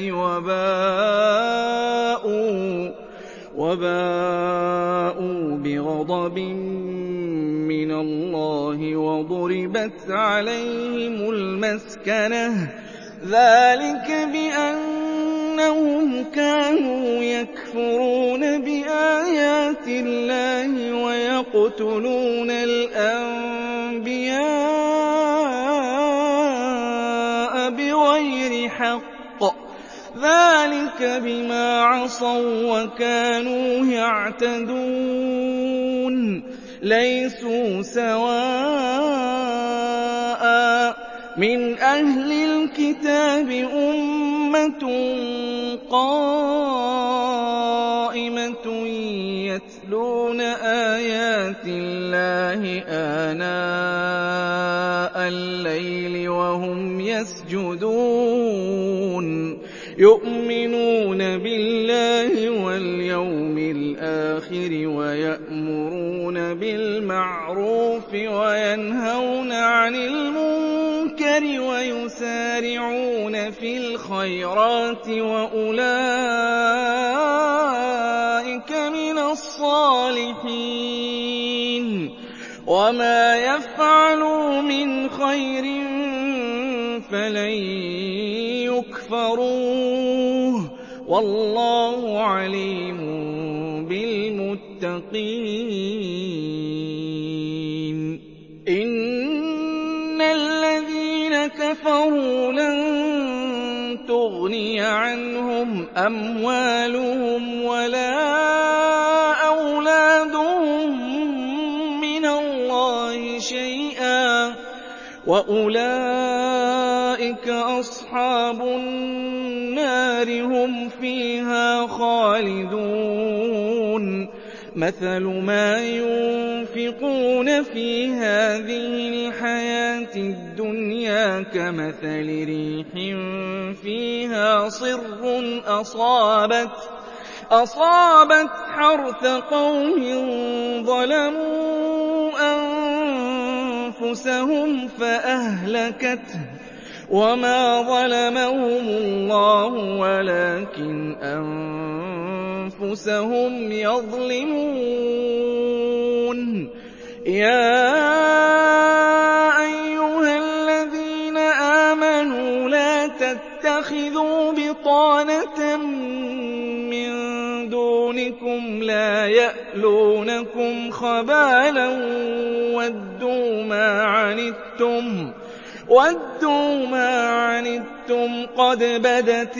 وَبَاءُوا بِغَضَبٍ مِّنَ اللَّهِ وَضُرِبَتْ عَلَيْهِمُ الْمَسْكَنَةُ ۚ ذَٰلِكَ بِأَنَّهُمْ كَانُوا يَكْفُرُونَ بِآيَاتِ اللَّهِ وَيَقْتُلُونَ الْأَنبِيَاءَ بِغَيْرِ حَقٍّ ۚ ذَٰلِكَ بِمَا عَصَوا وَّكَانُوا يَعْتَدُونَ لَيْسُوا سَوَاءً ۗ مِّنْ أَهْلِ الْكِتَابِ أُمَّةٌ قَائِمَةٌ يَتْلُونَ آيَاتِ اللَّهِ آنَاءَ اللَّيْلِ وَهُمْ يَسْجُدُونَ يُؤْمِنُونَ بِاللَّهِ وَالْيَوْمِ الْآخِرِ وَيَأْمُرُونَ بِالْمَعْرُوفِ وَيَنْهَوْنَ عَنِ الْمُنكَرِ وَيُسَارِعُونَ فِي الْخَيْرَاتِ وَأُولَٰئِكَ مِنَ الصَّالِحِينَ وَمَا يَفْعَلُوا مِنْ خَيْرٍ فَلَن يُكْفَرُوهُ ۗ وَاللَّهُ عَلِيمٌ بِالْمُتَّقِينَ إِنَّ الَّذِينَ كَفَرُوا لَن تُغْنِيَ عَنْهُمْ أَمْوَالُهُمْ وَلَا أَوْلَادُهُم مِّنَ اللَّهِ شَيْئًا ۖ وَأُولَٰئِكَ أَصْحَابُ النَّارِ ۖ هُمْ فِيهَا خَالِدُونَ مَثَلُ مَا يُنفِقُونَ فِي هَٰذِهِ الْحَيَاةِ الدُّنْيَا كَمَثَلِ رِيحٍ فِيهَا صِرٌّ أَصَابَتْ حَرْثَ قَوْمٍ ظَلَمُوا أَنفُسَهُمْ فَأَهْلَكَتْهُ ۚ وَمَا ظَلَمَهُمُ اللَّهُ وَلَٰكِنْ أَنفُسَهُمْ يَظْلِمُونَ يَا أَيُّهَا الَّذِينَ آمَنُوا لَا تَتَّخِذُوا بِطَانَةً مِّن دُونِكُمْ لَا يَأْلُونَكُمْ خَبَالًا وَدُّوا مَا عَنِتُّمْ قَدْ بَدَتِ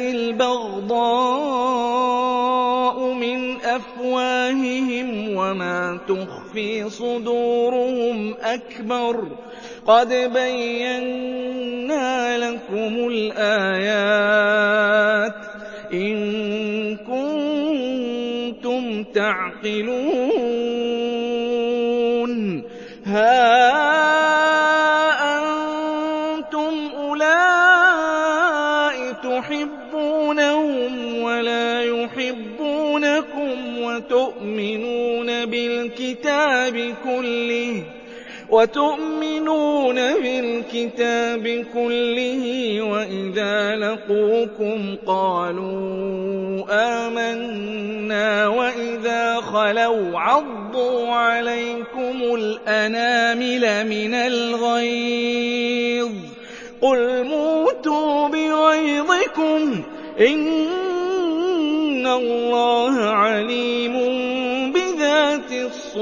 الْبَغْضَاءُ مِنْ أَفْوَاهِهِمْ وَمَا تُخْفِي صُدُورُهُمْ أَكْبَرُ ۚ قَدْ بَيَّنَّا لَكُمُ الْآيَاتِ ۖ إِن كُنتُمْ تَعْقِلُونَ هَا أَنتُمْ أُولَاءِ تُحِبُّونَهُمْ وَلَا يُحِبُّونَكُمْ وَتُؤْمِنُونَ بِالْكِتَابِ كُلِّهِ وَإِذَا لَقُوكُمْ قَالُوا آمَنَّا وَإِذَا خَلَوْا عَضُّوا عَلَيْكُمُ الْأَنَامِلَ مِنَ الْغَيْظِ ۚ قُلْ مُوتُوا بِغَيْظِكُمْ ۗ إِنَّ اللَّهَ عَلِيمٌ بِذَاتِ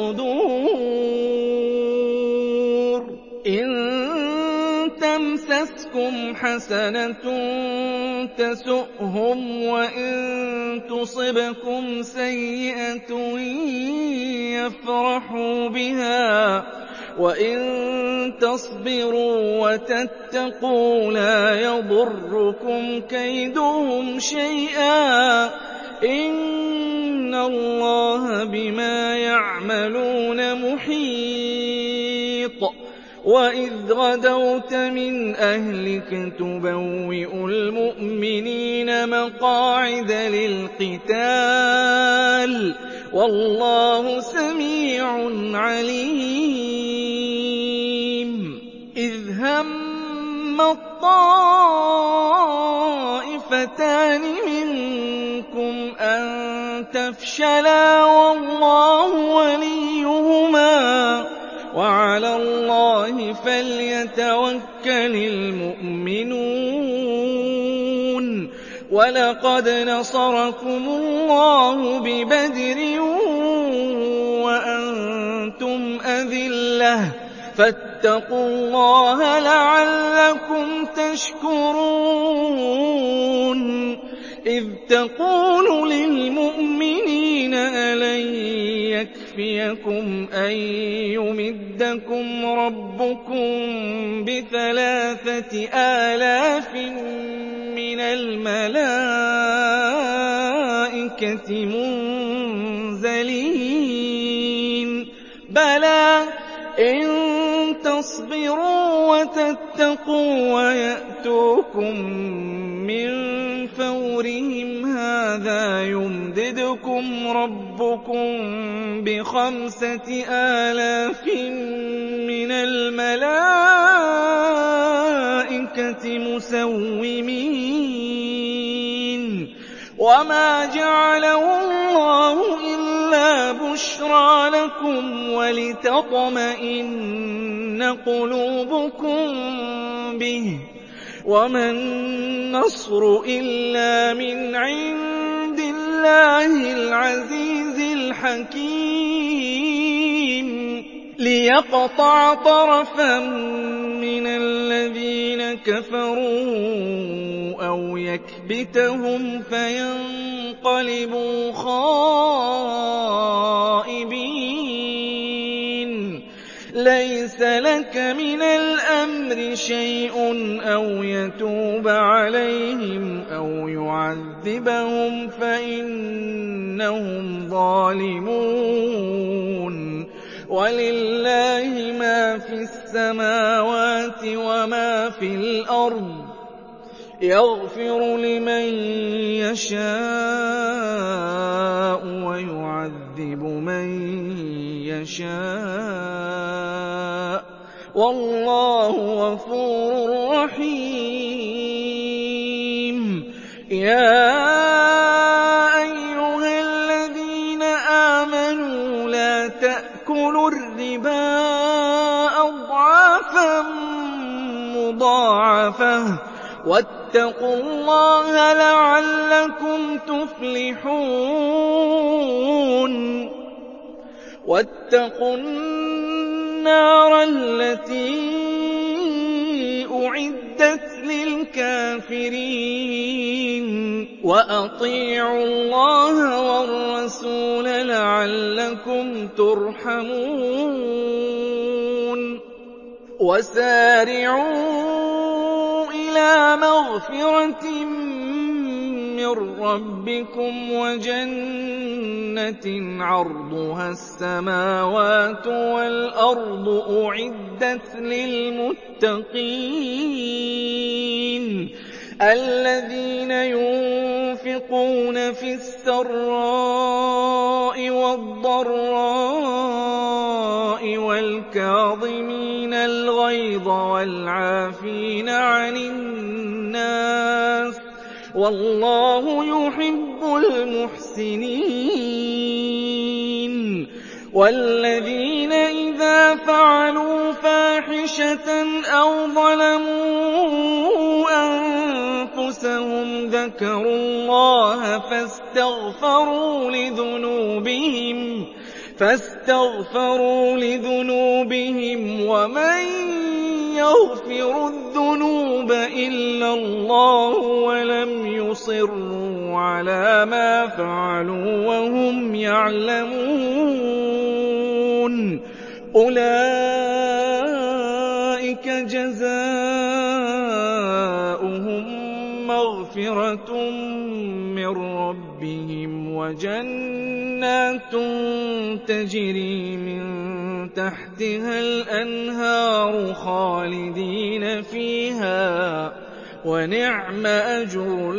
الصُّدُورِ إِن تَمْسَسْكُمْ حَسَنَةٌ تَسُؤْهُمْ وَإِن تُصِبْكُمْ سَيِّئَةٌ يَفْرَحُوا بِهَا وَإِن تَصْبِرُوا وَتَتَّقُوا لَا يَضُرُّكُمْ كَيْدُهُمْ شَيْئًا ۗ إِنَّ اللَّهَ بِمَا يَعْمَلُونَ مُحِيطٌ وَإِذْ غَدَوْتَ مِنْ أَهْلِكَ تُبَوِّئُ الْمُؤْمِنِينَ مَقَاعِدَ لِلْقِتَالِ ۗ وَاللَّهُ سَمِيعٌ عَلِيمٌ إِذْ هَمَّ الطَّائِفَتَانِ مِنكُمْ أَن تَفْشَلَا وَاللَّهُ وَلِيُّهُمَا ۗ وَعَلَى اللَّهِ فَلْيَتَوَكَّلِ الْمُؤْمِنُونَ وَلَقَدْ نَصَرَكُمُ اللَّهُ بِبَدْرٍ وَأَنتُمْ أَذِلَّةٌ فَاتَّقُوا اللَّهَ لَعَلَّكُمْ تَشْكُرُونَ إِذْ تَقُولُ لِلْمُؤْمِنِينَ أَلَن يَكْفِيَكُمْ أَن يُمِدَّكُمْ رَبُّكُم ب3,000 مِّنَ الْمَلَائِكَةِ مُنزَلِينَ بَلَىٰ إِن تَصْبِرُوا وَتَتَّقُوا وَيَأْتُوكُم مِّن فَوْرِهِمْ هَٰذَا يُمْدِدْكُمْ رَبُّكُم ب5,000 مِّنَ الْمَلَائِكَةِ مُسَوِّمِينَ وَمَا جَعَلَهُ اللَّهُ إِلَّا بُشْرَىٰ لَكُمْ وَلِتَطْمَئِنَّ قُلُوبُكُم بِهِ ۗ وَمَا النَّصْرُ إِلَّا مِنْ عِندِ اللَّهِ الْعَزِيزِ الْحَكِيمِ لِيَقْطَعَ طَرَفًا مِّنَ الَّذِينَ كَفَرُوا أَوْ يَكْبِتَهُمْ فَيَنقَلِبُوا خَائِبِينَ لَيْسَ لَكَ مِنَ الْأَمْرِ شَيْءٌ أَوْ يَتُوبَ عَلَيْهِمْ أَوْ يُعَذِّبَهُمْ فَإِنَّهُمْ ظَالِمُونَ وَلِلَّهِ مَا فِي السَّمَاوَاتِ وَمَا فِي الْأَرْضِ ۚ يَغْفِرُ لِمَن يَشَاءُ وَيُعَذِّبُ مَن يَشَاءُ ۗ وَاللَّهُ غَفُورٌ رَّحِيمٌ يَا أَيُّهَا الَّذِينَ آمَنُوا لَا تَأْكُلُوا الرِّبَا أَضْعَافًا مُّضَاعَفَةً ۖ وَاتَّقُوا اللَّهَ لَعَلَّكُمْ تُفْلِحُونَ وَاتَّقُوا النَّارَ الَّتِي أُعِدَّتْ لِلْكَافِرِينَ وَأَطِيعُوا اللَّهَ وَالرَّسُولَ لَعَلَّكُمْ تُرْحَمُونَ وَسَارِعُوا إِلَىٰ مَغْفِرَةٍ مِّن رَّبِّكُمْ وَجَنَّةٍ عَرْضُهَا السَّمَاوَاتُ وَالْأَرْضُ أُعِدَّتْ لِلْمُتَّقِينَ الَّذِينَ يُنفِقُونَ فِي السَّرَّاءِ وَالضَّرَّاءِ وَالْكَاظِمِينَ الْغَيْظَ وَالْعَافِينَ عَنِ النَّاسِ ۗ وَاللَّهُ يُحِبُّ الْمُحْسِنِينَ وَالَّذِينَ إِذَا فَعَلُوا فَاحِشَةً أَوْ ظَلَمُوا أَنفُسَهُمْ ذَكَرُوا اللَّهَ فَاسْتَغْفَرُوا لِذُنُوبِهِمْ وَمَن يَغْفِرُ الذُّنُوبَ إِلَّا اللَّهُ وَلَمْ يُصِرُّوا عَلَىٰ مَا فَعَلُوا وَهُمْ يَعْلَمُونَ أُولَٰئِكَ جَزَاؤُهُم مَّغْفِرَةٌ مِّن رَّبِّهِمْ وَجَنَّاتٌ تَجْرِي مِن تَحْتِهَا الْأَنْهَارُ خَالِدِينَ فِيهَا ۚ وَنِعْمَ أَجْرُ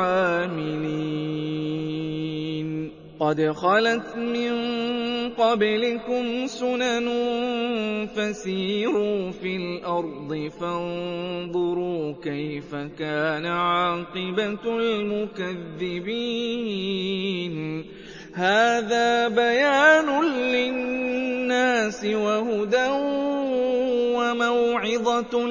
الْعَامِلِينَ قَدْ خَلَتْ مِن قَبْلِكُمْ سُنَنٌ فَسِيرُوا فِي الْأَرْضِ فَانظُرُوا كَيْفَ كَانَ عَاقِبَةُ الْمُكَذِّبِينَ هَٰذَا بَيَانٌ لِّلنَّاسِ وَهُدًى وَمَوْعِظَةٌ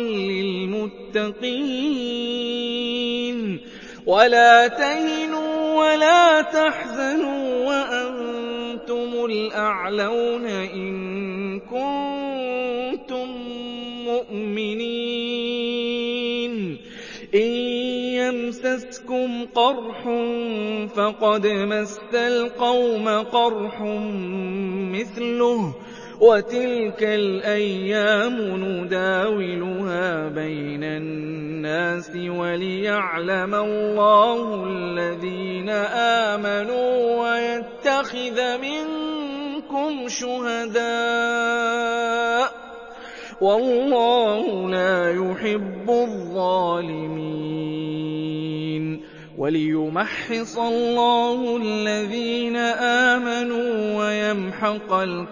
لِّلْمُتَّقِينَ وَلَا تَهِنُوا وَلَا تَحْزَنُوا وَأَنتُمُ الْأَعْلَوْنَ إِن كُنتُم مُّؤْمِنِينَ إِن يَمْسَسْكُمْ قَرْحٌ فَقَدْ مَسَّ الْقَوْمَ قَرْحٌ مِّثْلُهُ ۚ وَتِلْكَ الْأَيَّامُ نُدَاوِلُهَا بَيْنَ النَّاسِ وَلِيَعْلَمَ اللَّهُ الَّذِينَ آمَنُوا وَيَتَّخِذَ مِنكُمْ شُهَدَاءَ ۗ وَاللَّهُ لَا يُحِبُّ الظَّالِمِينَ وَلِيُمَحِّصَ اللَّهُ الَّذِينَ آمَنُوا وَيَمْحَقَ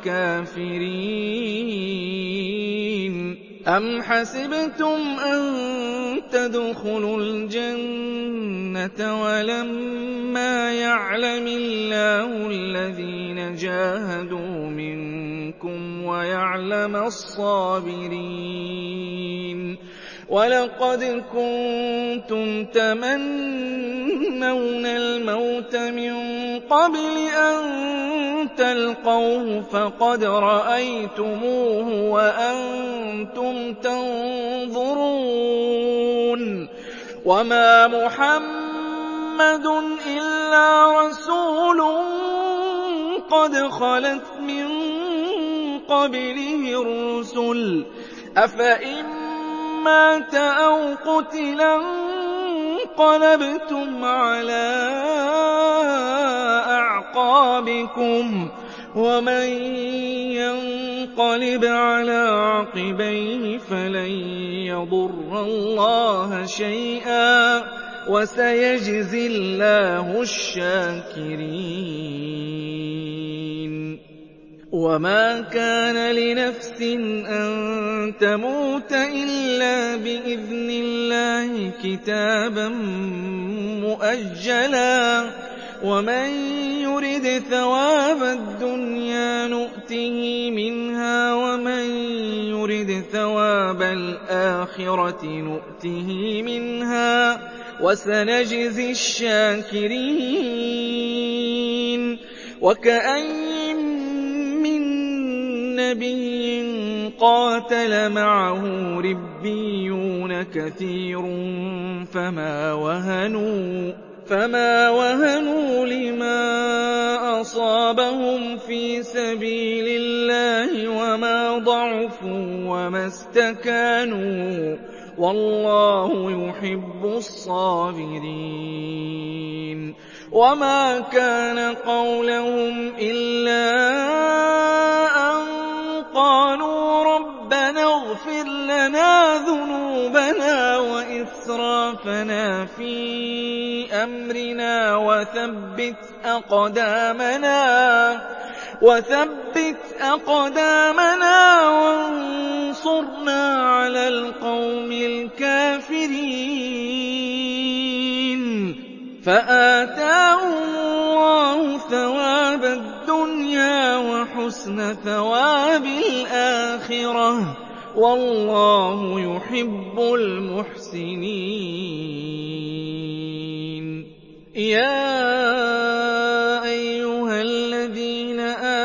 الْكَافِرِينَ أَمْ حَسِبْتُمْ أَن تَدْخُلُوا الْجَنَّةَ وَلَمَّا يَعْلَمِ اللَّهُ الَّذِينَ جَاهَدُوا مِنكُمْ وَيَعْلَمَ الصَّابِرِينَ وَلَقَدْ كُنتُمْ تَمَنَّوْنَ الْمَوْتَ مِن قَبْلِ أَن تَلْقَوْهُ فَقَدْ رَأَيْتُمُوهُ وَأَنتُمْ تَنظُرُونَ وَمَا مُحَمَّدٌ إِلَّا رَسُولٌ قَدْ خَلَتْ مِن قَبْلِهِ الرُّسُلُ ۚ أَفَإِن مَّاتَ أَوْ قُتِلَ انقَلَبْتُمْ عَلَىٰ أَعْقَابِكُمْ ۚ وَمَن يَنقَلِبْ عَلَىٰ عَقِبَيْهِ فَلَن يَضُرَّ اللَّهَ شَيْئًا ۗ وَسَيَجْزِي اللَّهُ الشَّاكِرِينَ وَمَا كَانَ لِنَفْسٍ أَن تَمُوتَ إِلَّا بِإِذْنِ اللَّهِ كِتَابًا مُّؤَجَّلًا ۗ وَمَن يُرِدْ ثَوَابَ الدُّنْيَا نُؤْتِهِ مِنْهَا وَمَن يُرِدْ ثَوَابَ الْآخِرَةِ نُؤْتِهِ مِنْهَا ۚ وَسَنَجْزِي الشَّاكِرِينَ وَكَأَيِّن مِّن نَّبِيٍّ قَاتَلَ مَعَهُ رِبِّيُّونَ كَثِيرٌ فَمَا وَهَنُوا لِمَا أَصَابَهُمْ فِي سَبِيلِ اللَّهِ وَمَا ضَعُفُوا وَمَا اسْتَكَانُوا ۗ وَاللَّهُ يُحِبُّ الصَّابِرِينَ وَمَا كَانَ قَوْلَهُمْ إِلَّا أَن قَالُوا رَبَّنَا اغْفِرْ لَنَا ذُنُوبَنَا وَإِسْرَافَنَا فِي أَمْرِنَا وَثَبِّتْ أَقْدَامَنَا وَانصُرْنَا عَلَى الْقَوْمِ الْكَافِرِينَ فَآتَاهُمُ اللَّهُ ثَوَابَ الدُّنْيَا وَحُسْنَ ثَوَابِ الْآخِرَةِ ۗ وَاللَّهُ يُحِبُّ الْمُحْسِنِينَ يَا أَيُّهَا الَّذِينَ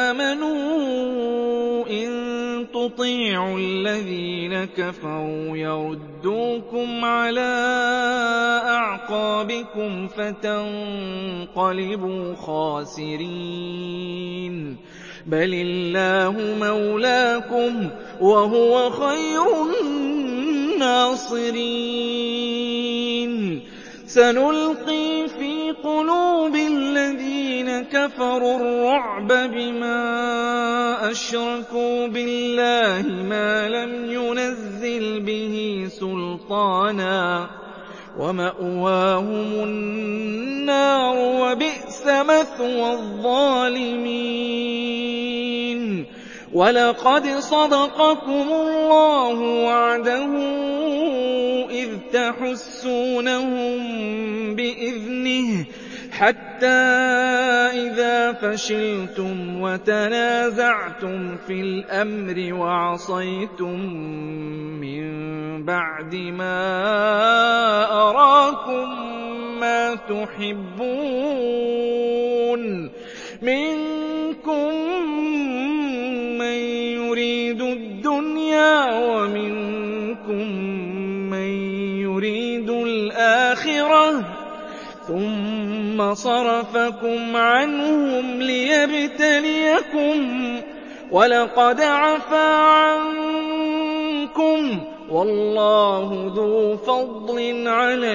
آمَنُوا إِن تُطِيعُوا الَّذِينَ كَفَرُوا يَرُدُّوكُمْ عَلَىٰ أَعْقَابِكُمْ فَتَنقَلِبُوا خَاسِرِينَ بَلِ اللَّهُ مَوْلَاكُمْ ۖ وَهُوَ خَيْرُ النَّاصِرِينَ سَنُلْقِي فِي قُلُوبِ الَّذِينَ الَّذِينَ كَفَرُوا الرُّعْبَ بِمَا أَشْرَكُوا بِاللَّهِ مَا لَمْ يُنَزِّلْ بِهِ سُلْطَانًا وَمَأْوَاهُمُ النَّارُ وَبِئْسَ مَثْوَى الظَّالِمِينَ وَلَقَدْ صَدَقَكُمُ اللَّهُ وَعْدَهُ إِذْ تَحُسُّونَهُم بِإِذْنِهِ حَتَّىٰ إِذَا فَشِلْتُمْ وَتَنَازَعْتُمْ فِي الْأَمْرِ وَعَصَيْتُم مِّن بَعْدِ مَا أَرَاكُم مَّا تُحِبُّونَ مِنكُم مَّن يُرِيدُ الدُّنْيَا وَمِنكُم مَّن يُرِيدُ الْآخِرَةَ ثُمَّ صَرَفَكُمْ عَنْهُمْ لِيَبْتَلِيَكُمْ وَلَقَدْ عَفَا عَنكُمْ وَاللَّهُ ذُو فَضْلٍ عَلَى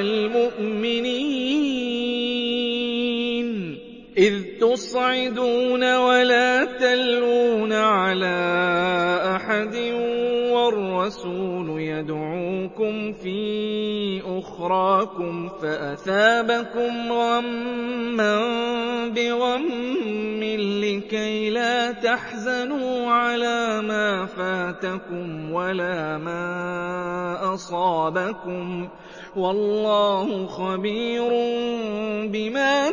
الْمُؤْمِنِينَ إِذْ تُصْعِدُونَ وَلَا تَلْوُونَ عَلَىٰ أَحَدٍ وَالرَّسُولُ يَدْعُوكُمْ فِي أُخْرَاكُمْ فَأَثَابَكُمْ غَمًّا بِغَمٍّ لِّكَيْ لَا تَحْزَنُوا عَلَىٰ مَا فَاتَكُمْ وَلَا مَا أَصَابَكُمْ ۗ وَاللَّهُ خَبِيرٌ بِمَا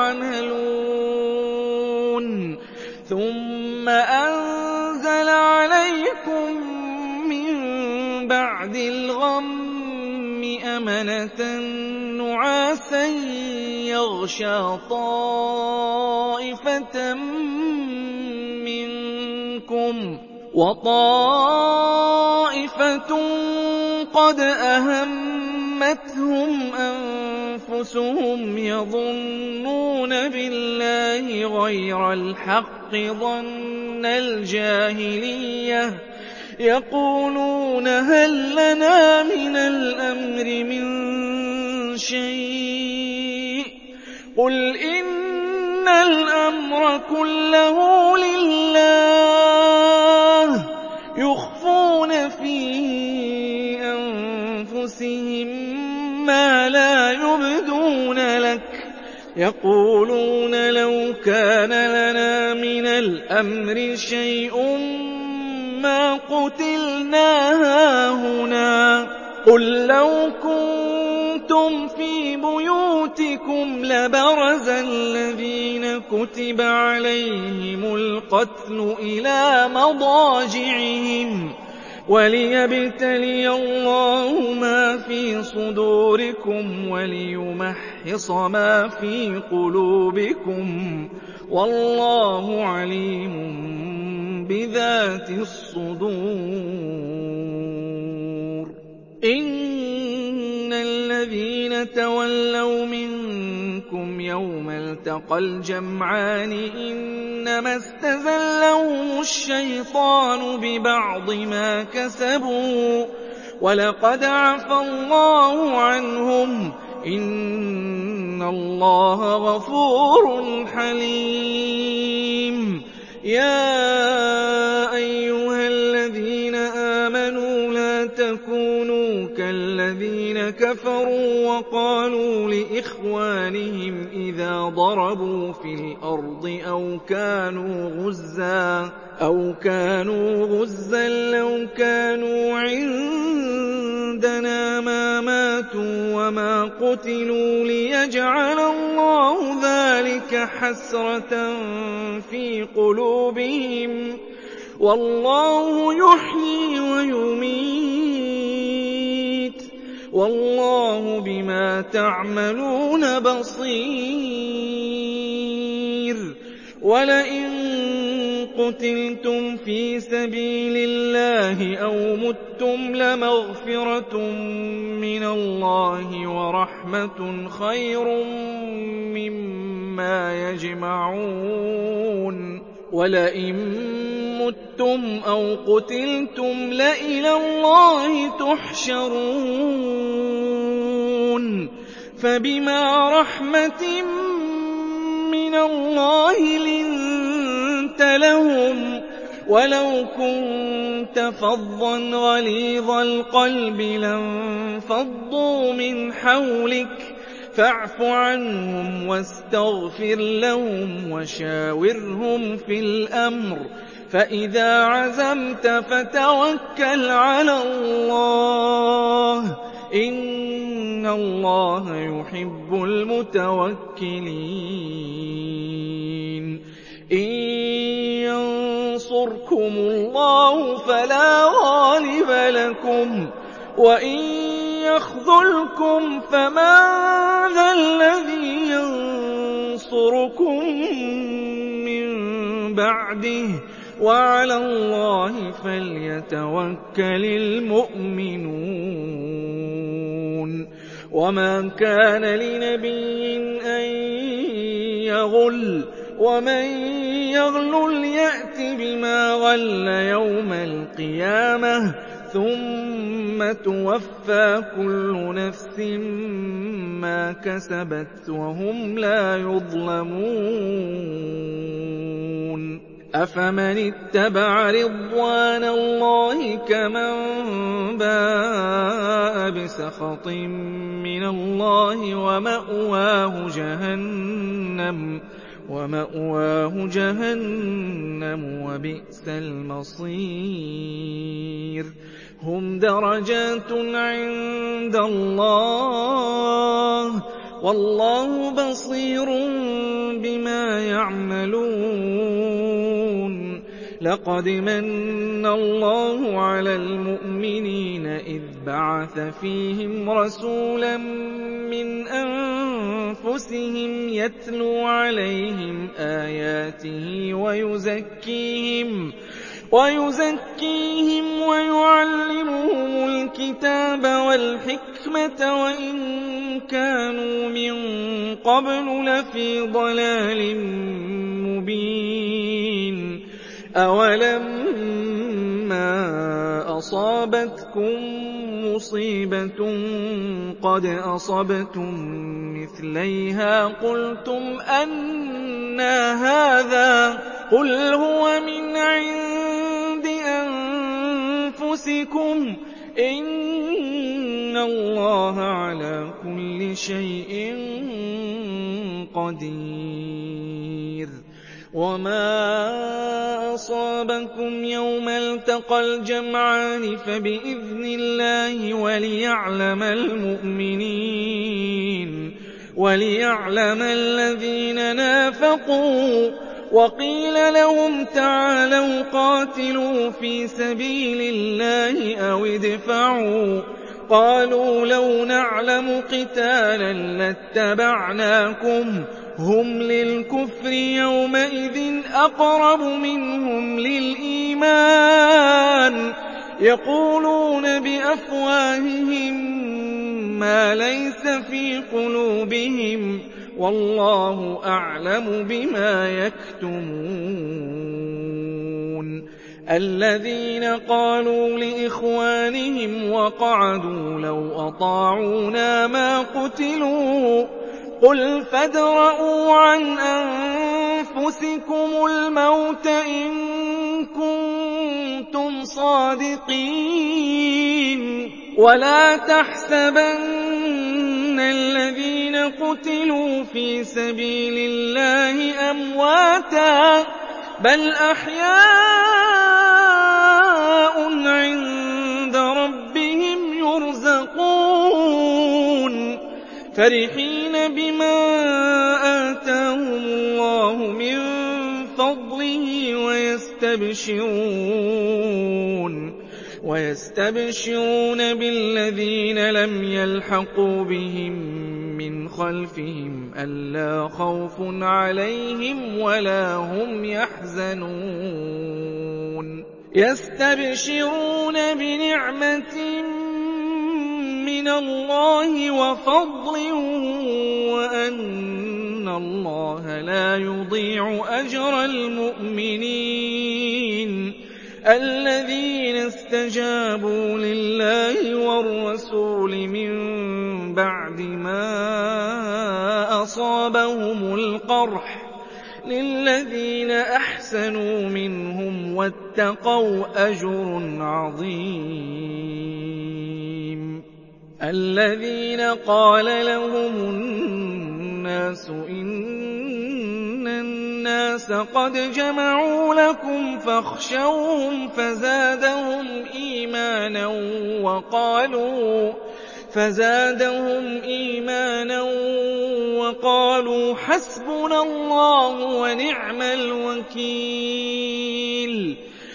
تَعْمَلُونَ ثُمَّ أَنزَلَ عَلَيْكُم مِّن بَعْدِ الْغَمِّ أَمَنَةً نُّعَاسًا يَغْشَىٰ طَائِفَةً مِّنكُمْ ۖ وَطَائِفَةٌ قَدْ أَهَمَّتْهُمْ أَنفُسُهُمْ يَظُنُّونَ بِاللَّهِ غَيْرَ الْحَقِّ ظَنَّ الْجَاهِلِيَّةِ يَقُولُونَ هَل لَّنَا مِنَ الْأَمْرِ مِن شَيْءٍ ۗ قُلْ إِنَّ الْأَمْرَ كُلَّهُ لِلَّهِ يُخْفُونَ فِي أَنفُسِهِم مَّا لَا يُبْدُونَ لَكَ يَقُولُونَ لَوْ كَانَ لَنَا مِنَ الْأَمْرِ شَيْءٌ مَّا قُتِلْنَا هَاهُنَا قُل لَّوْ كُنتُمْ فِي بُيُوتِكُمْ لَبَرَزَ الَّذِينَ كُتِبَ عَلَيْهِمُ الْقَتْلُ إِلَىٰ مَضَاجِعِهِمْ وَلِيَبْتَلِيَ اللَّهُ مَا فِي صُدُورِكُمْ وَلِيُمَحِّصَ مَا فِي قُلُوبِكُمْ ۗ وَاللَّهُ عَلِيمٌ بِذَاتِ الصُّدُورِ إِنَّ الَّذِينَ تَوَلَّوْا مِنكُمْ يَوْمَ الْتَقَى الْجَمْعَانِ إِنَّمَا اسْتَزَلَّهُمُ الشَّيْطَانُ بِبَعْضِ مَا كَسَبُوا ۖ وَلَقَدْ عَفَا اللَّهُ عَنْهُمْ ۗ إِنَّ اللَّهَ غَفُورٌ حَلِيمٌ يَا أَيُّهَا الَّذِينَ آمَنُوا لَا تَكُونُوا كَالَّذِينَ كَفَرُوا وَقَالُوا لِإِخْوَانِهِمْ إِذَا ضَرَبُوا فِي الْأَرْضِ أَوْ كَانُوا غُزًّى لَّوْ كَانُوا عِندَنَا مَا مَاتُوا وَمَا قُتِلُوا لِيَجْعَلَ اللَّهُ ذَٰلِكَ حَسْرَةً فِي قُلُوبِهِمْ ۗ وَاللَّهُ يُحْيِي وَيُمِيتُ ۗ وَاللَّهُ بِمَا تَعْمَلُونَ بَصِيرٌ وَلَئِن قُتِلْتُمْ فِي سَبِيلِ اللَّهِ أَوْ مُتُّمْ لَمَغْفِرَةٌ مِّنَ اللَّهِ وَرَحْمَةٌ خَيْرٌ مِّمَّا يَجْمَعُونَ وَلَئِن مُّتُّمْ أَوْ قُتِلْتُمْ لَإِلَى اللَّهِ تُحْشَرُونَ فَبِمَا رَحْمَةٍ مِّنَ مِّنَ اللَّهِ لِنتَ لَهُمْ وَلَوْ كُنتَ فَظًّا غَلِيظَ الْقَلْبِ لَانفَضُّوا مِنْ حَوْلِكَ فَاعْفُ عَنْهُمْ وَاسْتَغْفِرْ لَهُمْ وَشَاوِرْهُمْ فِي الْأَمْرِ فَإِذَا عَزَمْتَ فَتَوَكَّلْ عَلَى اللَّهِ ۚ إِنَّ اللَّهَ يُحِبُّ الْمُتَوَكِّلِينَ إِن يَنصُرْكُمُ اللَّهُ فَلَا غَالِبَ لَكُمْ وَإِن يَخْذُلْكُمْ فَمَن ذَا الَّذِي يَنصُرُكُم مِّن بَعْدِهِ ۗ وَعَلَى اللَّهِ فَلْيَتَوَكَّلِ الْمُؤْمِنُونَ وَمَا كَانَ لِنَبِيٍّ أَن يَغُلَّ وَمَن يَغْلُلْ يَأْتِ بِمَا غَلَّ يَوْمَ الْقِيَامَةِ ثُمَّ تُوَفَّىٰ كُلُّ نَفْسٍ مَّا كَسَبَتْ وَهُمْ لَا يُظْلَمُونَ أَفَمَنِ اتَّبَعَ رِضْوَانَ اللَّهِ كَمَن بَاءَ بِسَخَطٍ مِّنَ اللَّهِ وَمَأْوَاهُ جَهَنَّمُ وَبِئْسَ الْمَصِيرُ هُمْ دَرَجَاتٌ عِندَ اللَّهِ ۗ وَاللَّهُ بَصِيرٌ بِمَا يَعْمَلُونَ لَقَدْ مَنَّ اللَّهُ عَلَى الْمُؤْمِنِينَ إِذْ بَعَثَ فِيهِمْ رَسُولًا مِّنْ أَنفُسِهِمْ يَتْلُو عَلَيْهِمْ آيَاتِهِ وَيُزَكِّيهِمْ وَيُعَلِّمُهُمُ الْكِتَابَ وَالْحِكْمَةَ وَإِن كَانُوا مِن قَبْلُ لَفِي ضَلَالٍ مُّبِينٍ أَوَلَمَّا أَصَابَتْكُم مُّصِيبَةٌ قَدْ أَصَبْتُم مِّثْلَيْهَا قُلْتُمْ أَنَّىٰ هَٰذَا ۖ قُلْ هُوَ مِنْ عِندِ أَنفُسِكُمْ ۗ إِنَّ اللَّهَ عَلَىٰ كُلِّ شَيْءٍ قَدِيرٌ وَمَا أَصَابَكُمْ يَوْمَ الْتَقَى الْجَمْعَانِ فَبِإِذْنِ اللَّهِ وَلِيَعْلَمَ الَّذِينَ نَافَقُوا ۚ وَقِيلَ لَهُمْ تَعَالَوْا قَاتِلُوا فِي سَبِيلِ اللَّهِ أَوِ ادْفَعُوا ۖ قَالُوا لَوْ نَعْلَمُ قِتَالًا لَّاتَّبَعْنَاكُمْ ۗ هُمْ لِلْكُفْرِ يَوْمَئِذٍ أَقْرَبُ مِنْهُمْ لِلْإِيمَانِ يَقُولُونَ بِأَفْوَاهِهِم مَّا لَيْسَ فِي قُلُوبِهِمْ ۗ وَاللَّهُ أَعْلَمُ بِمَا يَكْتُمُونَ الَّذِينَ قَالُوا لِإِخْوَانِهِمْ وَقَعَدُوا لَوْ أَطَاعُونَا مَا قُتِلُوا ۗ قُلْ فَادْرَءُوا عَنْ أَنفُسِكُمُ الْمَوْتَ إِن كُنتُمْ صَادِقِينَ وَلَا تَحْسَبَنَّ الَّذِينَ قُتِلُوا فِي سَبِيلِ اللَّهِ أَمْوَاتًا ۚ بَلْ أَحْيَاءٌ عِندَ رَبِّهِمْ يُرْزَقُونَ فَرِحِينَ بِمَا آتَاهُمُ اللَّهُ مِن فَضْلِهِ وَيَسْتَبْشِرُونَ بِالَّذِينَ لَمْ يَلْحَقُوا بِهِم مِّنْ خَلْفِهِمْ أَلَّا خَوْفٌ عَلَيْهِمْ وَلَا هُمْ يَحْزَنُونَ يَسْتَبْشِرُونَ بِنِعْمَةٍ مِّنَ اللَّهِ وَفَضْلٍ وَأَنَّ اللَّهَ لَا يُضِيعُ أَجْرَ الْمُؤْمِنِينَ الَّذِينَ اسْتَجَابُوا لِلَّهِ وَالرَّسُولِ مِن بَعْدِ مَا أَصَابَهُمُ الْقَرْحُ لِّلَّذِينَ أَحْسَنُوا مِنْهُمْ وَاتَّقَوْا أَجْرٌ عَظِيمٌ الَّذِينَ قَالَ لَهُمُ النَّاسُ إِنَّ النَّاسَ قَدْ جَمَعُوا لَكُمْ فَاخْشَوْهُمْ فزادهم إيمانا وقالوا حسبنا الله ونعم الوكيل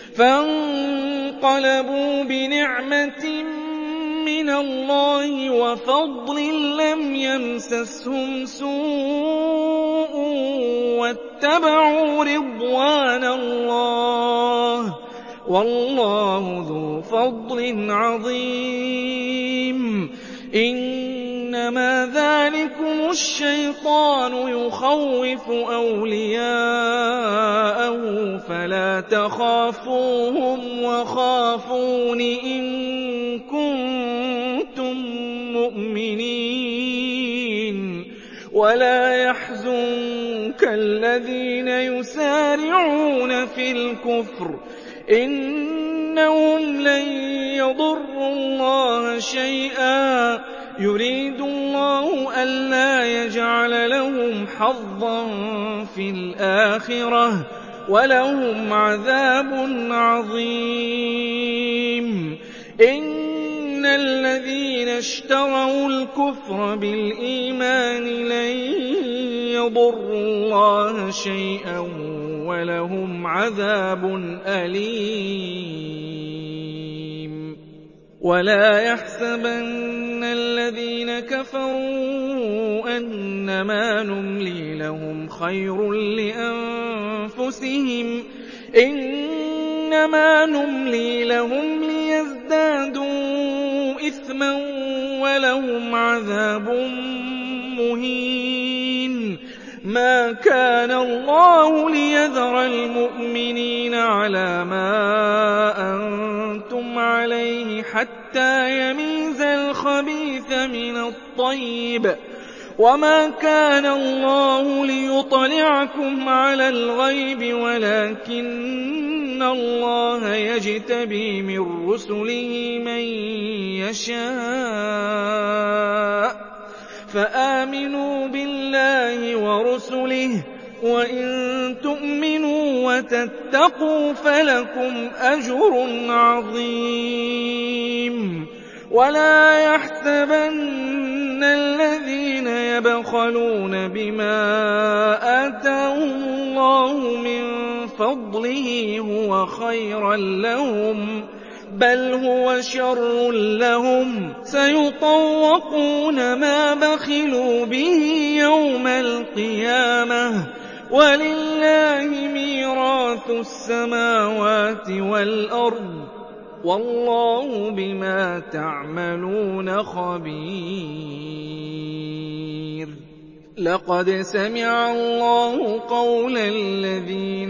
فانقلبوا بنعمة من الله وفضل لم يمسسهم سوء واتبعوا رضوان الله والله ذو فضل عظيم إنما ذلكم الشيطان يخوف أولياءه فلا تخافوهم وخافون إن كنتم مؤمنين ولا يحزنك الذين يسارعون في الكفر إنهم لن يضروا الله شيئا يريد الله ألا يجعل لهم حظا في الآخرة ولهم عذاب عظيم إن الذين اشتروا الكفر بالإيمان لن يضروا الله شيئا ولهم عذاب أليم ولا يحسبن الذين كفروا أنما نملي لهم خير لأنفسهم إنما نملي لهم ليزدادوا إثما ولهم عذاب مهين ما كان الله ليذر المؤمنين على ما أنتم عليه حتى يميز الخبيث من الطيب وما كان الله ليطلعكم على الغيب ولكن الله يجتبي من رسله من يشاء فآمنوا بالله ورسله وإن تؤمنوا وتتقوا فلكم أجر عظيم ولا يحسبن الذين يبخلون بما آتاهم الله من فضله هو خيرا لهم بل هو شر لهم سيطوقون ما بخلوا به يوم القيامة ولله ميراث السماوات والأرض والله بما تعملون خبير لقد سمع الله قول الذين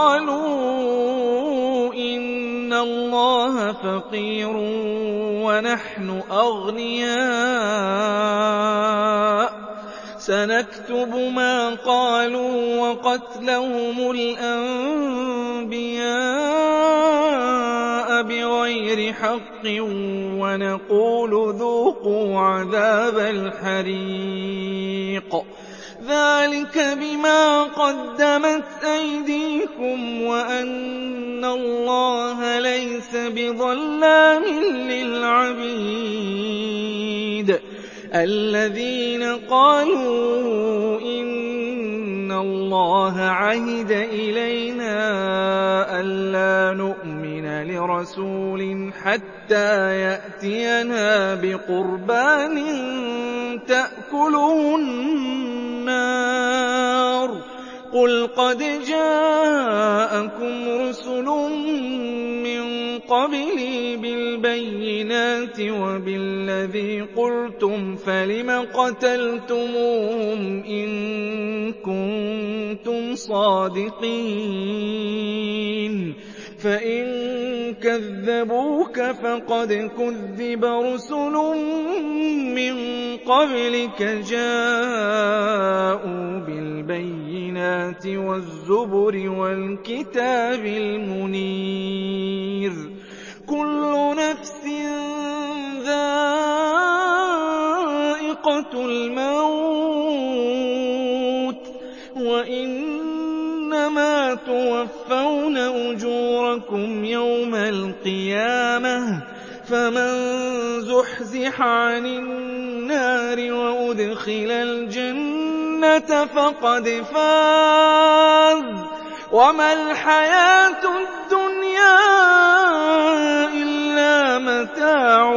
قالوا إن الله فقير ونحن أغنياء سنكتب ما قالوا وقتلهم الأنبياء بغير حق ونقول ذوقوا عذاب الحريق ذلك بما قدمت أيديكم وأن الله ليس بظلام للعبيد الذين قالوا إن الله عهد إلينا ألا نؤمن لرسول حتى يأتينا بقربان تأكله النار قل قد جاءكم رسل من قبلي بالبينات وبالذي قلتم فلم قتلتموهم إن كنتم صادقين فإن كَذَّبُوكَ فَقَدْ كُذِّبَ رُسُلٌ مِّن قَبْلِكَ جَاءُوا بِالْبَيِّنَاتِ وَالزُّبُرِ وَالْكِتَابِ الْمُنِيرِ كُلُّ نَفْسٍ ذَائِقَةُ الْمَوْتِ وَإِنَّمَا تُوَفَّوْنَ أُجُورَكُمْ يَوْمَ الْقِيَامَةِ فَمَن زُحْزِحَ عَنِ النَّارِ وَأُدْخِلَ الْجَنَّةَ فَقَدْ فَازَ وَمَا الْحَيَاةُ الدُّنْيَا إِلَّا مَتَاعُ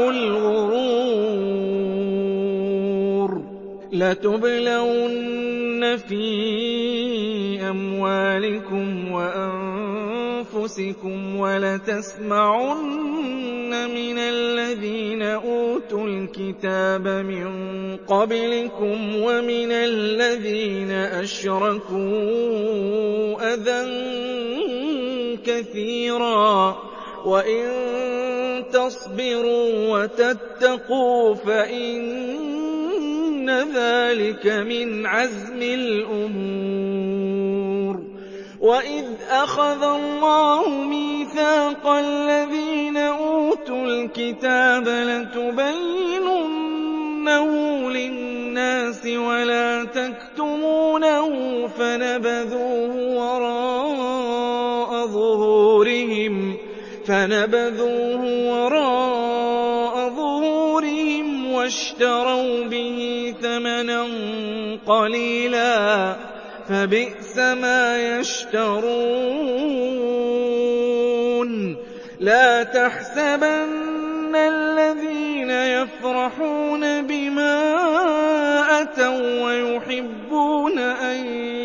الْغُرُورِ لَتُبْلَوُنَّ فِي أَمْوَالِكُمْ وَأَنفُسِكُمْ وَلَتَسْمَعُنَّ مِنَ الَّذِينَ أُوتُوا الْكِتَابَ مِن قَبْلِكُمْ وَمِنَ الَّذِينَ أَشْرَكُوا أَذًى كَثِيرًا وَإِن تَصْبِرُوا وَتَتَّقُوا فَإِنَّ ذَلِكَ مِنْ عَزْمِ الْأُمُورِ وَإِذْ أَخَذَ اللَّهُ مِيثَاقَ الَّذِينَ أُوتُوا الْكِتَابَ لَتُبَيِّنُنَّهُ لِلنَّاسِ وَلَا تَكْتُمُونَهُ فَنَبَذُوهُ وَرَاءَ ظُهُورِهِمْ وَاشْتَرَوْا بِهِ ثَمَنًا قَلِيلًا فَبِئْسَ مَا يَشْتَرُونَ لَا تَحْسَبَنَّ الَّذِينَ يَفْرَحُونَ بِمَا أَتَوا وَّيُحِبُّونَ أَن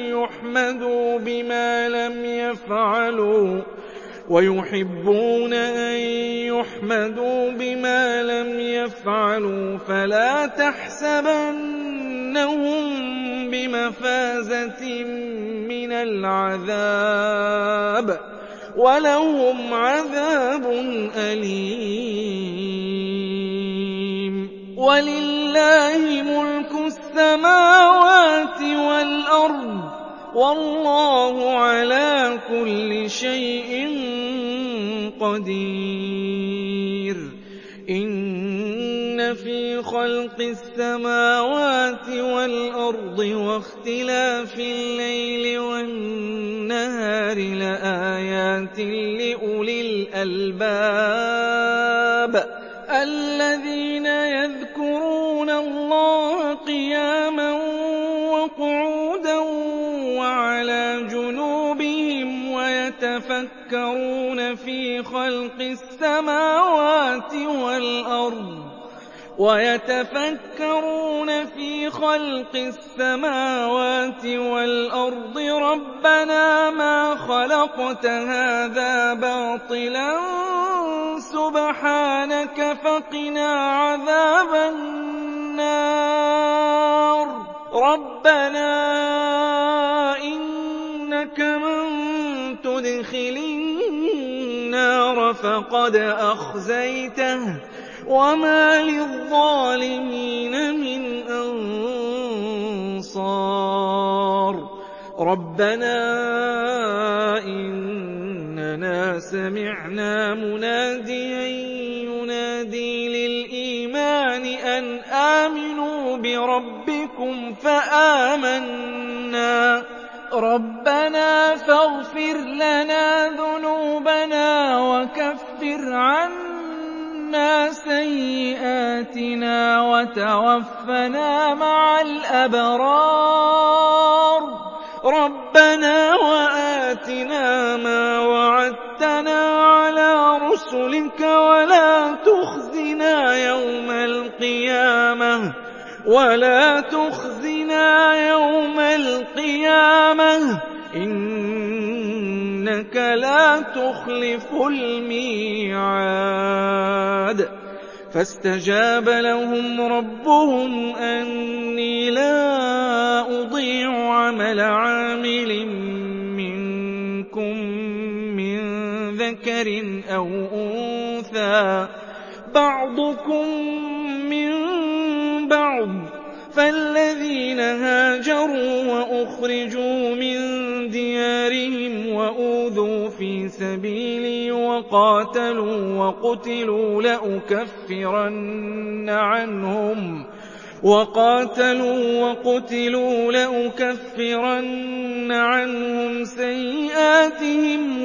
يُحْمَدُوا بِمَا لَمْ يَفْعَلُوا فَلَا تَحْسَبَنَّهُم بِمَفَازَةٍ مِّنَ الْعَذَابِ وَلَهُمْ عَذَابٌ أَلِيمٌ وَلِلَّهِ مُلْكُ السَّمَاوَاتِ وَالْأَرْضِ وَاللَّهُ عَلَىٰ كُلِّ شَيْءٍ قَدِيرٌ إِنَّ فِي خَلْقِ السَّمَاوَاتِ وَالْأَرْضِ وَاخْتِلَافِ اللَّيْلِ وَالنَّهَارِ لَآيَاتٍ لِّأُولِي الْأَلْبَابِ الَّذِينَ يَذْكُرُونَ اللَّهَ قِيَامًا وَقُعُودًا وَعَلَىٰ جُنُوبِهِمْ وَيَتَفَكَّرُونَ فِي خَلْقِ السَّمَاوَاتِ وَالْأَرْضِ رَبَّنَا مَا خَلَقْتَ هَٰذَا بَاطِلًا سُبْحَانَكَ فَقِنَا عَذَابَ النَّارِ رَبَّنَا إِنَّكَ مَن تُدْخِلِ النَّارَ فَقَدْ أَخْزَيْتَهُ وَمَا لِلظَّالِمِينَ مِنْ أَنصَارٍ رَبَّنَا إِنَّنَا سَمِعْنَا مُنَادِيًا يُنَادِي لِلْإِيمَانِ أَنْ آمِنُوا بِرَبِّكُمْ فَآمَنَّا رَبَّنَا فَاغْفِرْ لَنَا ذُنُوبَنَا وَكَفِّرْ عَنَّا سَيِّئَاتِنَا وَتَوَفَّنَا مَعَ الْأَبْرَارِ رَبَّنَا وَآتِنَا مَا وَعَدتَّنَا عَلَىٰ رُسُلِكَ وَلَا تُخْزِنَا يَوْمَ الْقِيَامَةِ إِنَّكَ لَا تُخْلِفُ الْمِيعَادَ فَاسْتَجَابَ لَهُمْ رَبُّهُمْ أَنِّي لَا أُضِيعُ عَمَلَ عَامِلٍ مِّنكُم مِّن ذَكَرٍ ذَكَرٍ أَوْ أُنثَىٰ بَعْضُكُم مِّن بَعْضٍ ۖ فَالَّذِينَ هَاجَرُوا وَأُخْرِجُوا مِن دِيَارِهِمْ وَأُوذُوا فِي سَبِيلِي وَقَاتَلُوا وَقُتِلُوا لَأُكَفِّرَنَّ عَنْهُمْ سَيِّئَاتِهِمْ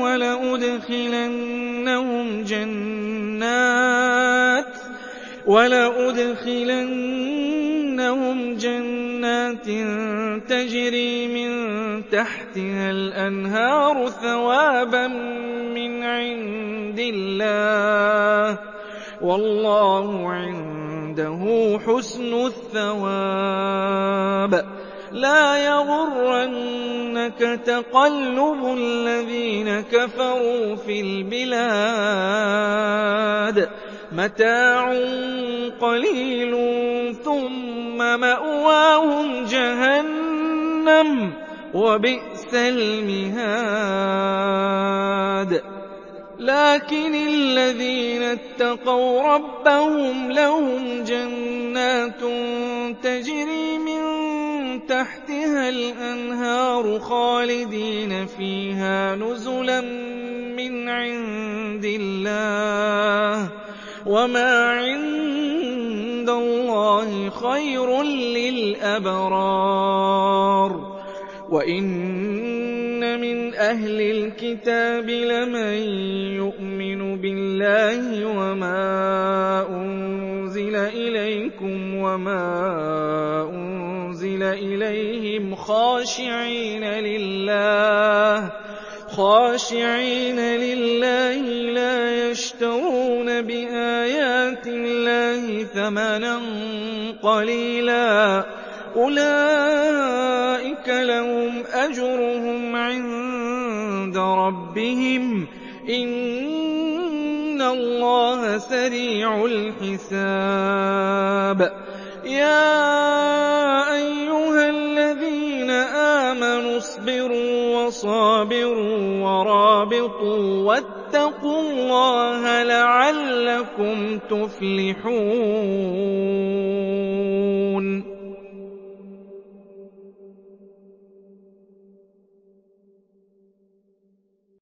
وَلَأُدْخِلَنَّهُمْ جَنَّاتٍ تَجْرِي مِن تَحْتِهَا الْأَنْهَارُ ثَوَابًا مِّنْ عِندِ اللَّهِ ۗ وَاللَّهُ عِندَهُ حُسْنُ الثَّوَابِ. لَا يَغُرَّنَّكَ تَقَلُّبُ الَّذِينَ كَفَرُوا فِي الْبِلَادِ. مَتَاعٌ قَلِيلٌ ثُمَّ مَأْوَاهُمْ جَهَنَّمُ ۖ وَبِئْسَ الْمِهَادُ. لَٰكِنِ الَّذِينَ اتَّقَوْا رَبَّهُمْ لَهُمْ جَنَّاتٌ تَجْرِي مِن تَحْتِهَا الْأَنْهَارُ خَالِدِينَ فِيهَا نُزُلًا مِّنْ عِندِ اللَّهِ ۗ وَمَا عِندَ اللَّهِ خَيْرٌ لِّلْأَبْرَارِ. وَإِنَّ مِنْ أَهْلِ الْكِتَابِ لَمَن يُؤْمِنُ بِاللَّهِ وَمَا أُنزِلَ إِلَيْكُمْ وَمَا أُنزِلَ إِلَيْهِمْ خَاشِعِينَ لِلَّهِ لَا يَشْتَرُونَ بِآيَاتِ اللَّهِ ثَمَنًا قَلِيلًا ۗ أُولَٰئِكَ لَهُمْ أَجْرُهُمْ عِندَ رَبِّهِمْ ۗ إِنَّ اللَّهَ سَرِيعُ الْحِسَابِ. يَا أَيُّهَا الَّذِينَ آمَنُوا اصْبِرُوا وَصَابِرُوا وَرَابِطُوا وَاتَّقُوا اللَّهَ لَعَلَّكُمْ تُفْلِحُونَ.